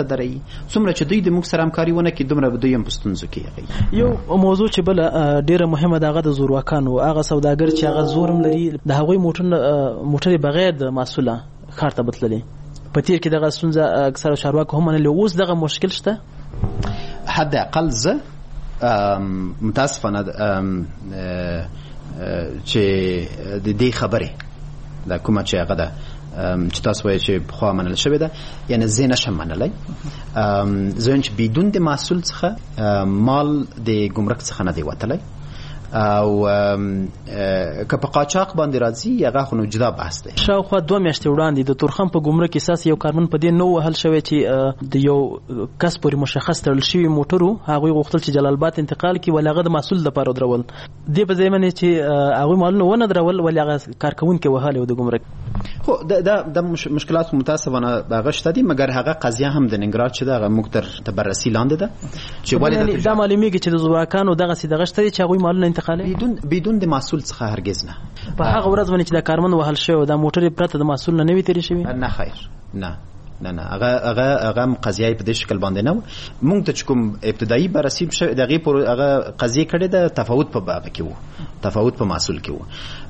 دري څومره چې دوی د موږ سره همکاري ونه کړي دومره دوی هم په ستونزو کې یو موضوع چې بل ډیره مهمه ده د زورواکانو هغه سوداګر چې هغه زورم لري د هغوی موټر بغیر د مسوله کار ته بتللي په تیر کې دغه ستونزه اکثره چارواکو هم نه اوس دغه مشکل شته حد اقل زه متاسفانه چې د دې خبره دا کومه چې هغه ده چې تاسو وایئ چې خو منل شوی ده یعنی زه نشم منلای زه چې بدون د مسؤل څخه مال د ګمرک څخه نه دی وتلی او که په قاچاق باندې راځي هغه خو نو جدا بحث دی. شاوخوا 2 میاشتې وړاندې د تورخم په ګمرک اساس یو کارمن په دې نو وهل شوی چې د یو کس پورې مشخص تړل شوی موټرو هغه غوښتل چې جلال آباد انتقال کړي ولغه د مسؤل لپاره درول دی په ځای باندې چې هغه مالونه ونه درول ولغه کارکونکو وهاله د ګمرک خو د مشکلات متاسفانه هغه شته دي مګر هغه قضیه هم د ننګرهار چې دغه مختر تبرسی لاندې ده چې ولې دا معلومیږي چې د زورواکانو دغه سیدغه شته چې هغه مالونه انتقالي بدون د مسؤل څخه هرگز نه په هغه ورځ باندې چې د کارمن وهل شوی د موټر پرته د مسؤل نه وی تیری شوی نه خیر نه هغه قضیه په دې شکل باندې نه مونږ ته کوم ابتدایي بررسي شوی دغه پر هغه قضیه کړي د تفاوت په باب کې وو تفاوت په مسؤل کې وو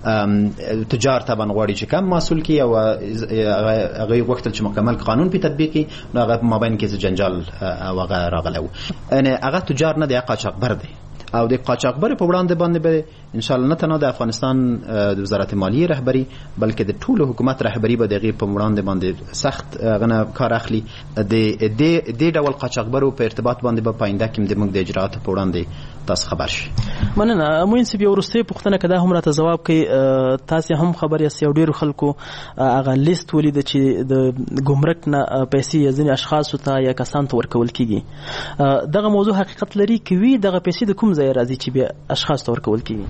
تجار طبعا غواړي چې کم مسؤل کې او هغه وخت چې مکمل قانون په تطبیق کې هغه په مابین کې جنجال او هغه راغلی وو یعنی هغه تجار نه دی قاچاقبر دی او د قاچاقبر په وړاندې باندې به ان شاء الله نه تنه د افغانستان د وزارت مالیه رهبری بلکې د ټولو حکومت رهبری به دغه په وړاندې باندې سخت غنه کار اخلي د ډول قاچاقبرو په ارتباط باندې به پاینده کې د موږ د اجرات په وړاندې تاسو خبر شي. مننه موینسب یو ورسته پوښتنه کده هم راته جواب کوي تاسو هم خبر یاست یو ډیر خلکو هغه لیست ولید چې د ګمرک نه پیسې ځینې اشخاص ته یا کسان ته ورکول کیږي دغه موضوع حقیقت لري کوي دغه پیسې د کوم ځای راځي چې به اشخاص ته ورکول کیږي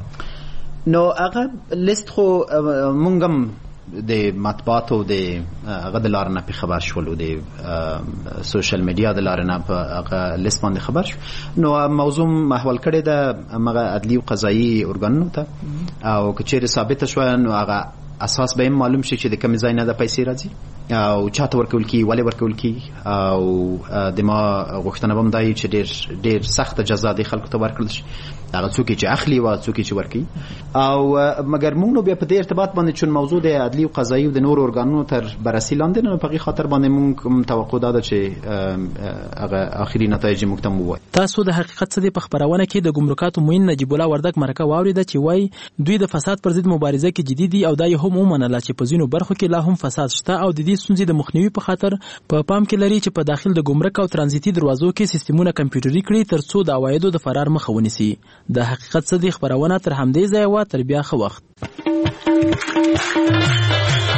نو هغه لیست خو مونږم د مطبوعاتو د هغه د لارنه په خبر شولو د سوشل میډیا د لارنه په هغه لیست باندې خبر شو نو موضوع محول کړي د هغه عدلی او قضایي ارګانونو ته او کچېره ثابت شو نو هغه اساس به معلوم شي چې د کوم ځای نه د پیسې راځي او چاته ورکول کی ولې ورکول کی او د ما غوښتنه بم دای چې ډېر سخت جزا د خلکو ته ورکړل شي هغه څوک چې اخلي او څوک چې ورکي او مګر موږ نو بیا په دې ارتباط باندې چې موضوع د عدلی او قضایي او د نور ارګانونو تر بررسي لاندې نه په خاطر باندې موږ توقع ده چې هغه اخري نتایج موږ ته وایي. تاسو د حقیقت څخه په خبرونه کې د ګمرکاتو موین نجیب الله وردک مرکه واوریده چې وای دوی د فساد پر ضد مبارزه کې جدي دي او دا یو هم ومنله چې په ځینو برخو کې لا هم فساد شته او د دې ستونزې د مخنیوي په خاطر په پام کې لري چې په داخل د ګمرک او ترانزیتي دروازو کې سیستمونه کمپیوټري کړي ترڅو د عوایدو د فرار مخه ونیسي. د حقیقت څخه خبرونه تر همدې ځای و تر بیا خو وخت